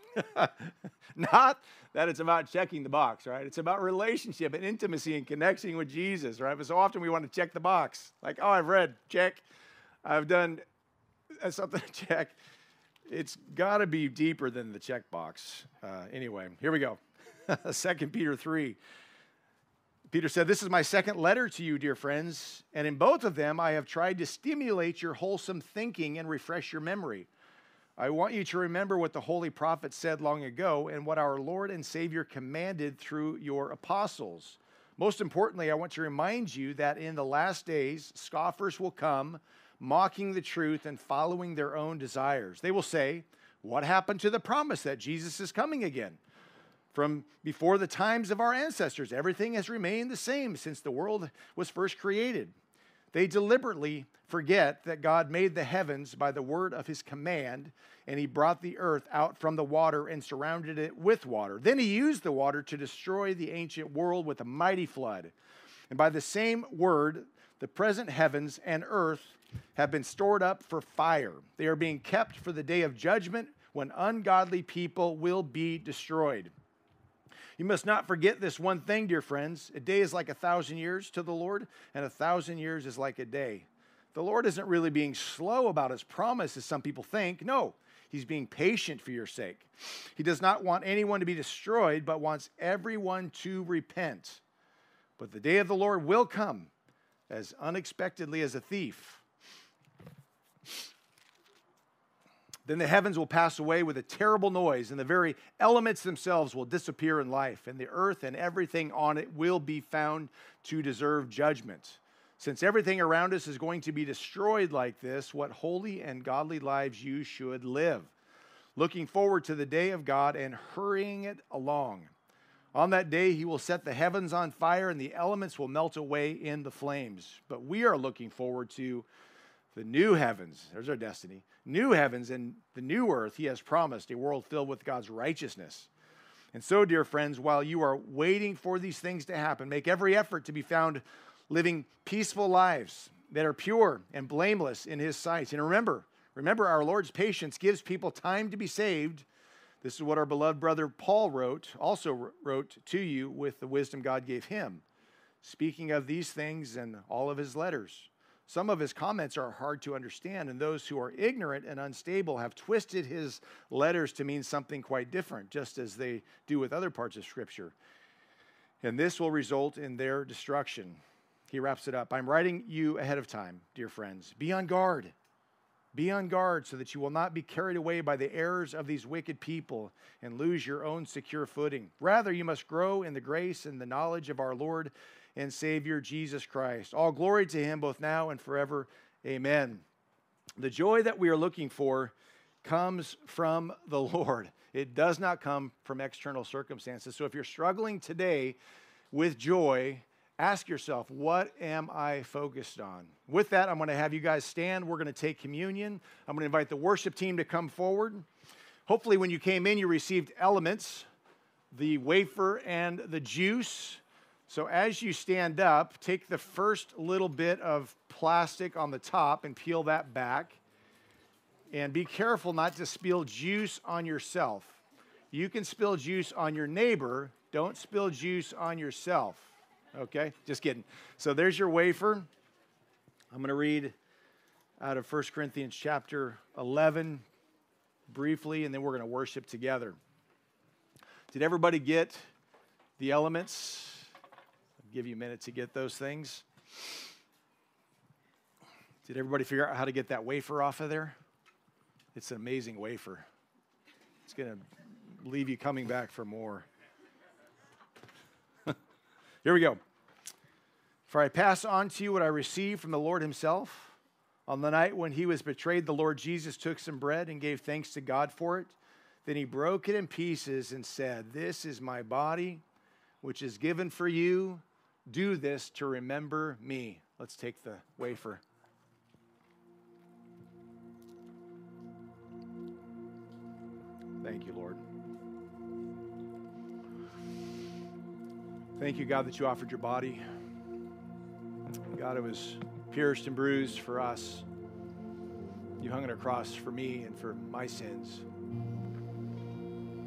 Not that it's about checking the box, right? It's about relationship and intimacy and connecting with Jesus, right? But so often we want to check the box. Like, oh, I've read, check. I've done uh, something to check. It's got to be deeper than the check box. Uh, anyway, here we go. Second Peter three. Peter said, "This is my second letter to you, dear friends, and in both of them I have tried to stimulate your wholesome thinking and refresh your memory. I want you to remember what the holy prophet said long ago and what our Lord and Savior commanded through your apostles. Most importantly, I want to remind you that in the last days, scoffers will come, mocking the truth and following their own desires. They will say, 'What happened to the promise that Jesus is coming again?' From before the times of our ancestors, everything has remained the same since the world was first created. They deliberately forget that God made the heavens by the word of his command, and he brought the earth out from the water and surrounded it with water. Then he used the water to destroy the ancient world with a mighty flood. And by the same word, the present heavens and earth have been stored up for fire. They are being kept for the day of judgment when ungodly people will be destroyed. You must not forget this one thing, dear friends. A day is like a thousand years to the Lord, and a thousand years is like a day. The Lord isn't really being slow about his promise, as some people think. No, he's being patient for your sake. He does not want anyone to be destroyed, but wants everyone to repent. But the day of the Lord will come as unexpectedly as a thief. Then the heavens will pass away with a terrible noise, and the very elements themselves will disappear in life, and the earth and everything on it will be found to deserve judgment. Since everything around us is going to be destroyed like this, what holy and godly lives you should live, looking forward to the day of God and hurrying it along. On that day, he will set the heavens on fire, and the elements will melt away in the flames. But we are looking forward to the new heavens, there's our destiny, new heavens and the new earth he has promised, a world filled with God's righteousness. And so, dear friends, while you are waiting for these things to happen, make every effort to be found living peaceful lives that are pure and blameless in his sight. And remember, remember our Lord's patience gives people time to be saved. This is what our beloved brother Paul wrote, also wrote to you with the wisdom God gave him, speaking of these things in all of his letters. Some of his comments are hard to understand, and those who are ignorant and unstable have twisted his letters to mean something quite different, just as they do with other parts of Scripture. And this will result in their destruction. He wraps it up. I'm writing you ahead of time, dear friends. Be on guard. Be on guard so that you will not be carried away by the errors of these wicked people and lose your own secure footing. Rather, you must grow in the grace and the knowledge of our Lord and Savior Jesus Christ. All glory to him both now and forever. Amen. The joy that we are looking for comes from the Lord. It does not come from external circumstances. So if you're struggling today with joy, ask yourself, what am I focused on? With that, I'm going to have you guys stand. We're going to take communion. I'm going to invite the worship team to come forward. Hopefully when you came in, you received elements, the wafer and the juice. So as you stand up, take the first little bit of plastic on the top and peel that back. And be careful not to spill juice on yourself. You can spill juice on your neighbor. Don't spill juice on yourself. Okay? Just kidding. So there's your wafer. I'm going to read out of First Corinthians chapter eleven briefly, and then we're going to worship together. Did everybody get the elements? Give you a minute to get those things. Did everybody figure out how to get that wafer off of there? It's an amazing wafer. It's going to leave you coming back for more. Here we go. For I pass on to you what I received from the Lord himself. On the night when he was betrayed, the Lord Jesus took some bread and gave thanks to God for it. Then he broke it in pieces and said, "This is my body, which is given for you. Do this to remember me." Let's take the wafer. Thank you, Lord. Thank you, God, that you offered your body. God, it was pierced and bruised for us. You hung on a cross for me and for my sins.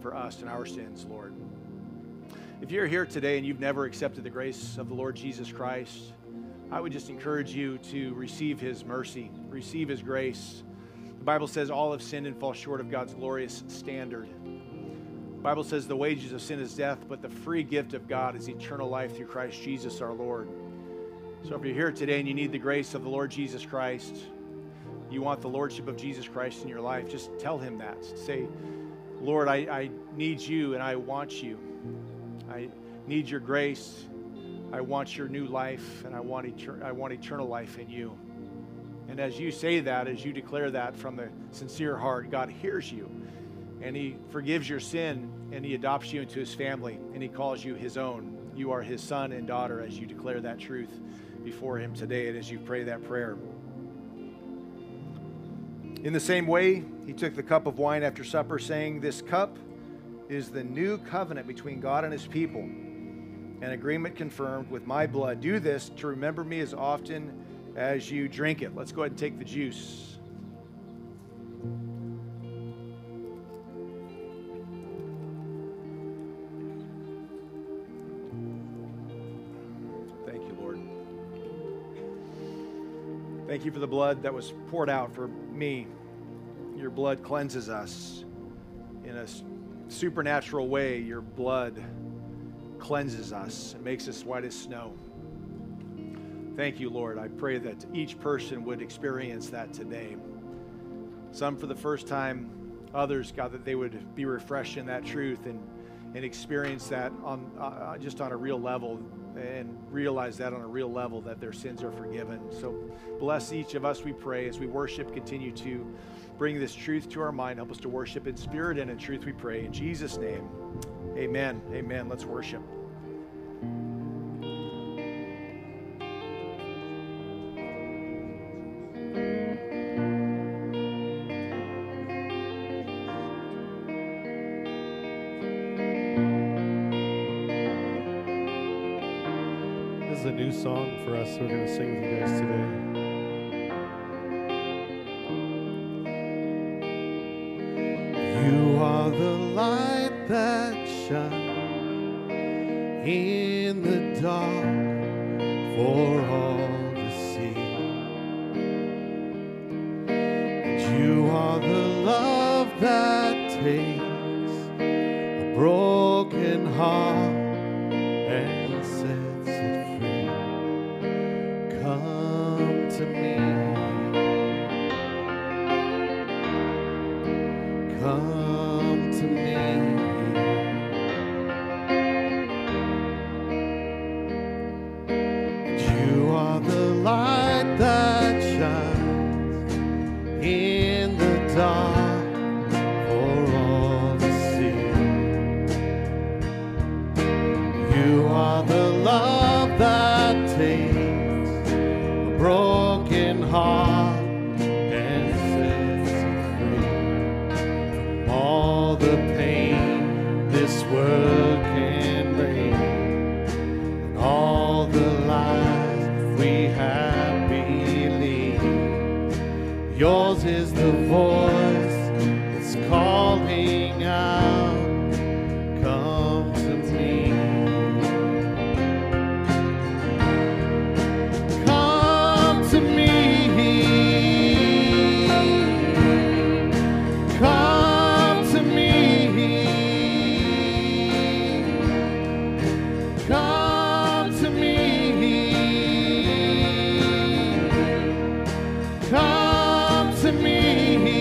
for us and our sins, Lord. If you're here today and you've never accepted the grace of the Lord Jesus Christ, I would just encourage you to receive his mercy, receive his grace. The Bible says all have sinned and fall short of God's glorious standard. The Bible says the wages of sin is death, but the free gift of God is eternal life through Christ Jesus our Lord. So if you're here today and you need the grace of the Lord Jesus Christ, you want the lordship of Jesus Christ in your life, just tell him that. Say, Lord, I, I need you and I want you. I need your grace. I want your new life, and I want, etern- I want eternal life in you. And as you say that, as you declare that from the sincere heart, God hears you, and he forgives your sin, and he adopts you into his family, and he calls you his own. You are his son and daughter as you declare that truth before him today and as you pray that prayer. In the same way, he took the cup of wine after supper, saying, "This cup is the new covenant between God and his people, an agreement confirmed with my blood. Do this to remember me as often as you drink it." Let's go ahead and take the juice. Thank you, Lord. Thank you for the blood that was poured out for me. Your blood cleanses us in a supernatural way. Your blood cleanses us and makes us white as snow. Thank you, Lord. I pray that each person would experience that today. Some for the first time, others, God, that they would be refreshed in that truth and, and experience that on uh, just on a real level and realize that on a real level that their sins are forgiven. So bless each of us, we pray, as we worship, continue to bring this truth to our mind. Help us to worship in spirit and in truth, we pray. In Jesus' name, amen. Amen. Let's worship. This is a new song for us. We're going to sing with you guys today. You are the light that shines in the dark for all to see. And you are the love that takes a broken heart and sets it free. Come to me. Come to me. You are the light that shines in the dark for all to see. You are the love that takes a broken heart and sets it free. All the pain this world can bring, and all the lies we have believed. Yours is the voice that's calling out, come to me. Come to me. Come to me. Come to me. Come to me.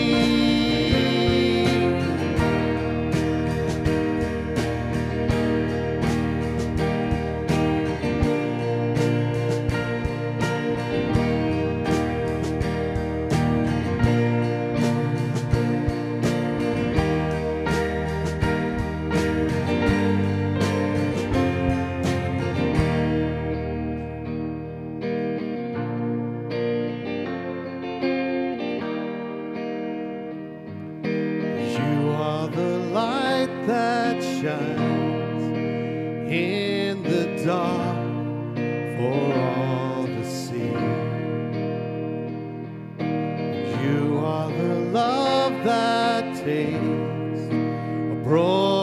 You are the light that shines in the dark for all to see. You are the love that takes a broken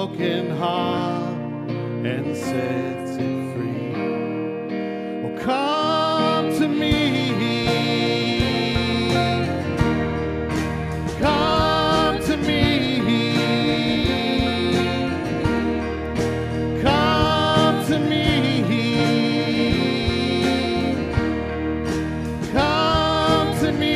sets it free. Oh, come to me. Come to me. Come to me. Come to me.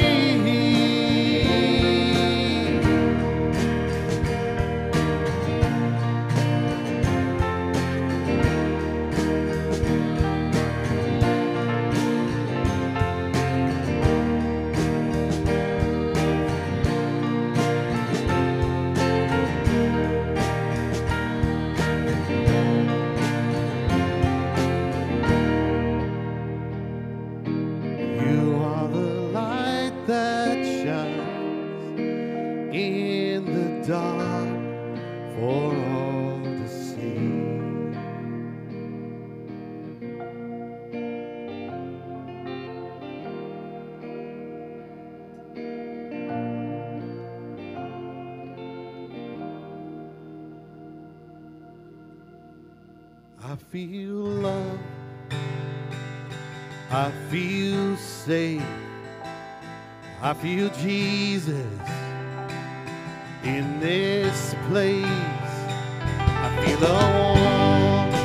You are the light that shines in the dark for all to see. I feel love. I feel safe. I feel Jesus in this place. I feel a warmth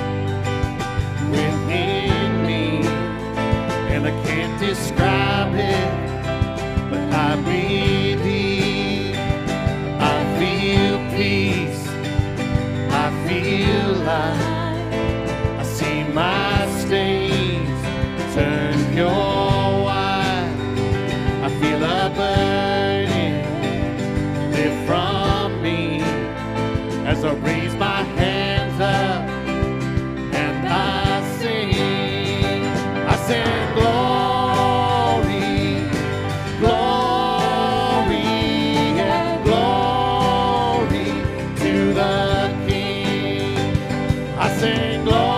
within me, and I can't describe it, but I believe. I feel peace. I feel life. I see my stains turn pure white. I feel a burden lift from me as I raise my hands up and I sing. I sing glory, glory, and glory to the King. I sing glory.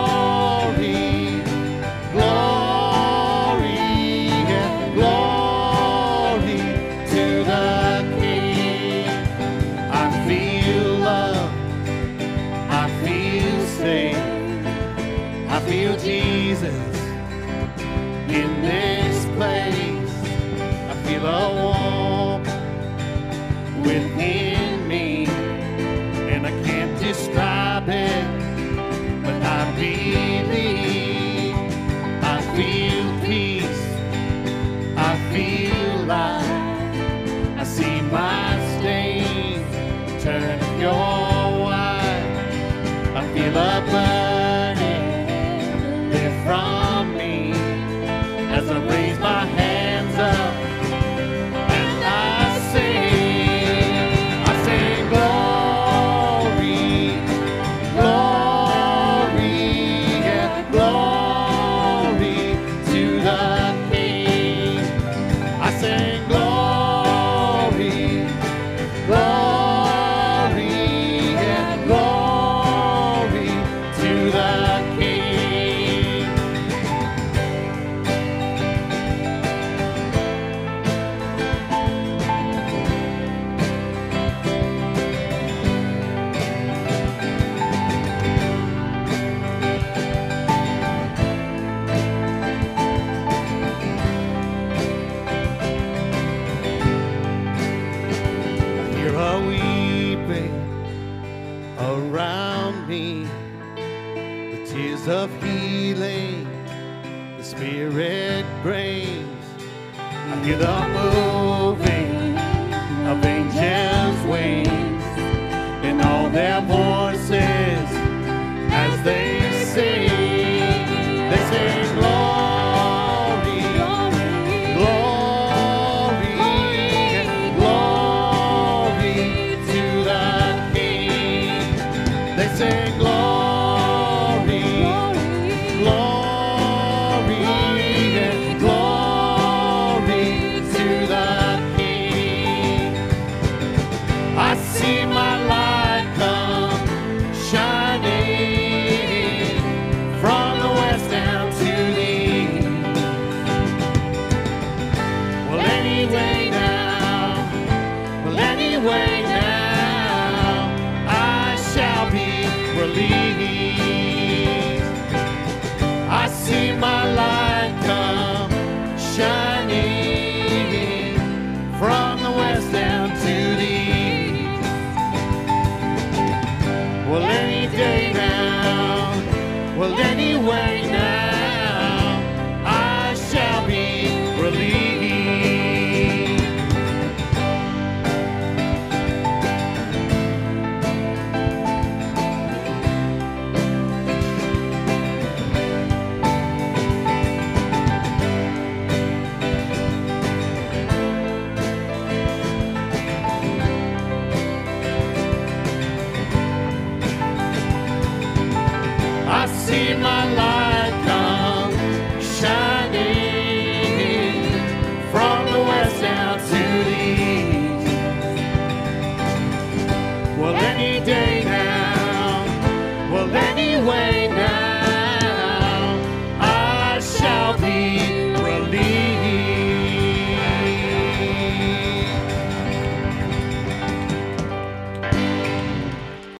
Jesus in this place. I feel a warmth within me, and I can't describe it, but I believe. I feel peace. I feel life. I see my stains turn pure white. I feel a burning from me as I raise my hands up and I sing. I sing glory, glory, and glory to the King. I sing glory, glory, and glory to the King. Around me, the tears of healing, the Spirit brings. I hear the moving of angels' wings in all their voices as they sing. They sing glory, glory, glory to the King. They sing glory, glory, and glory to the King. I see my light come shining from the west down to the east. Well, anyway.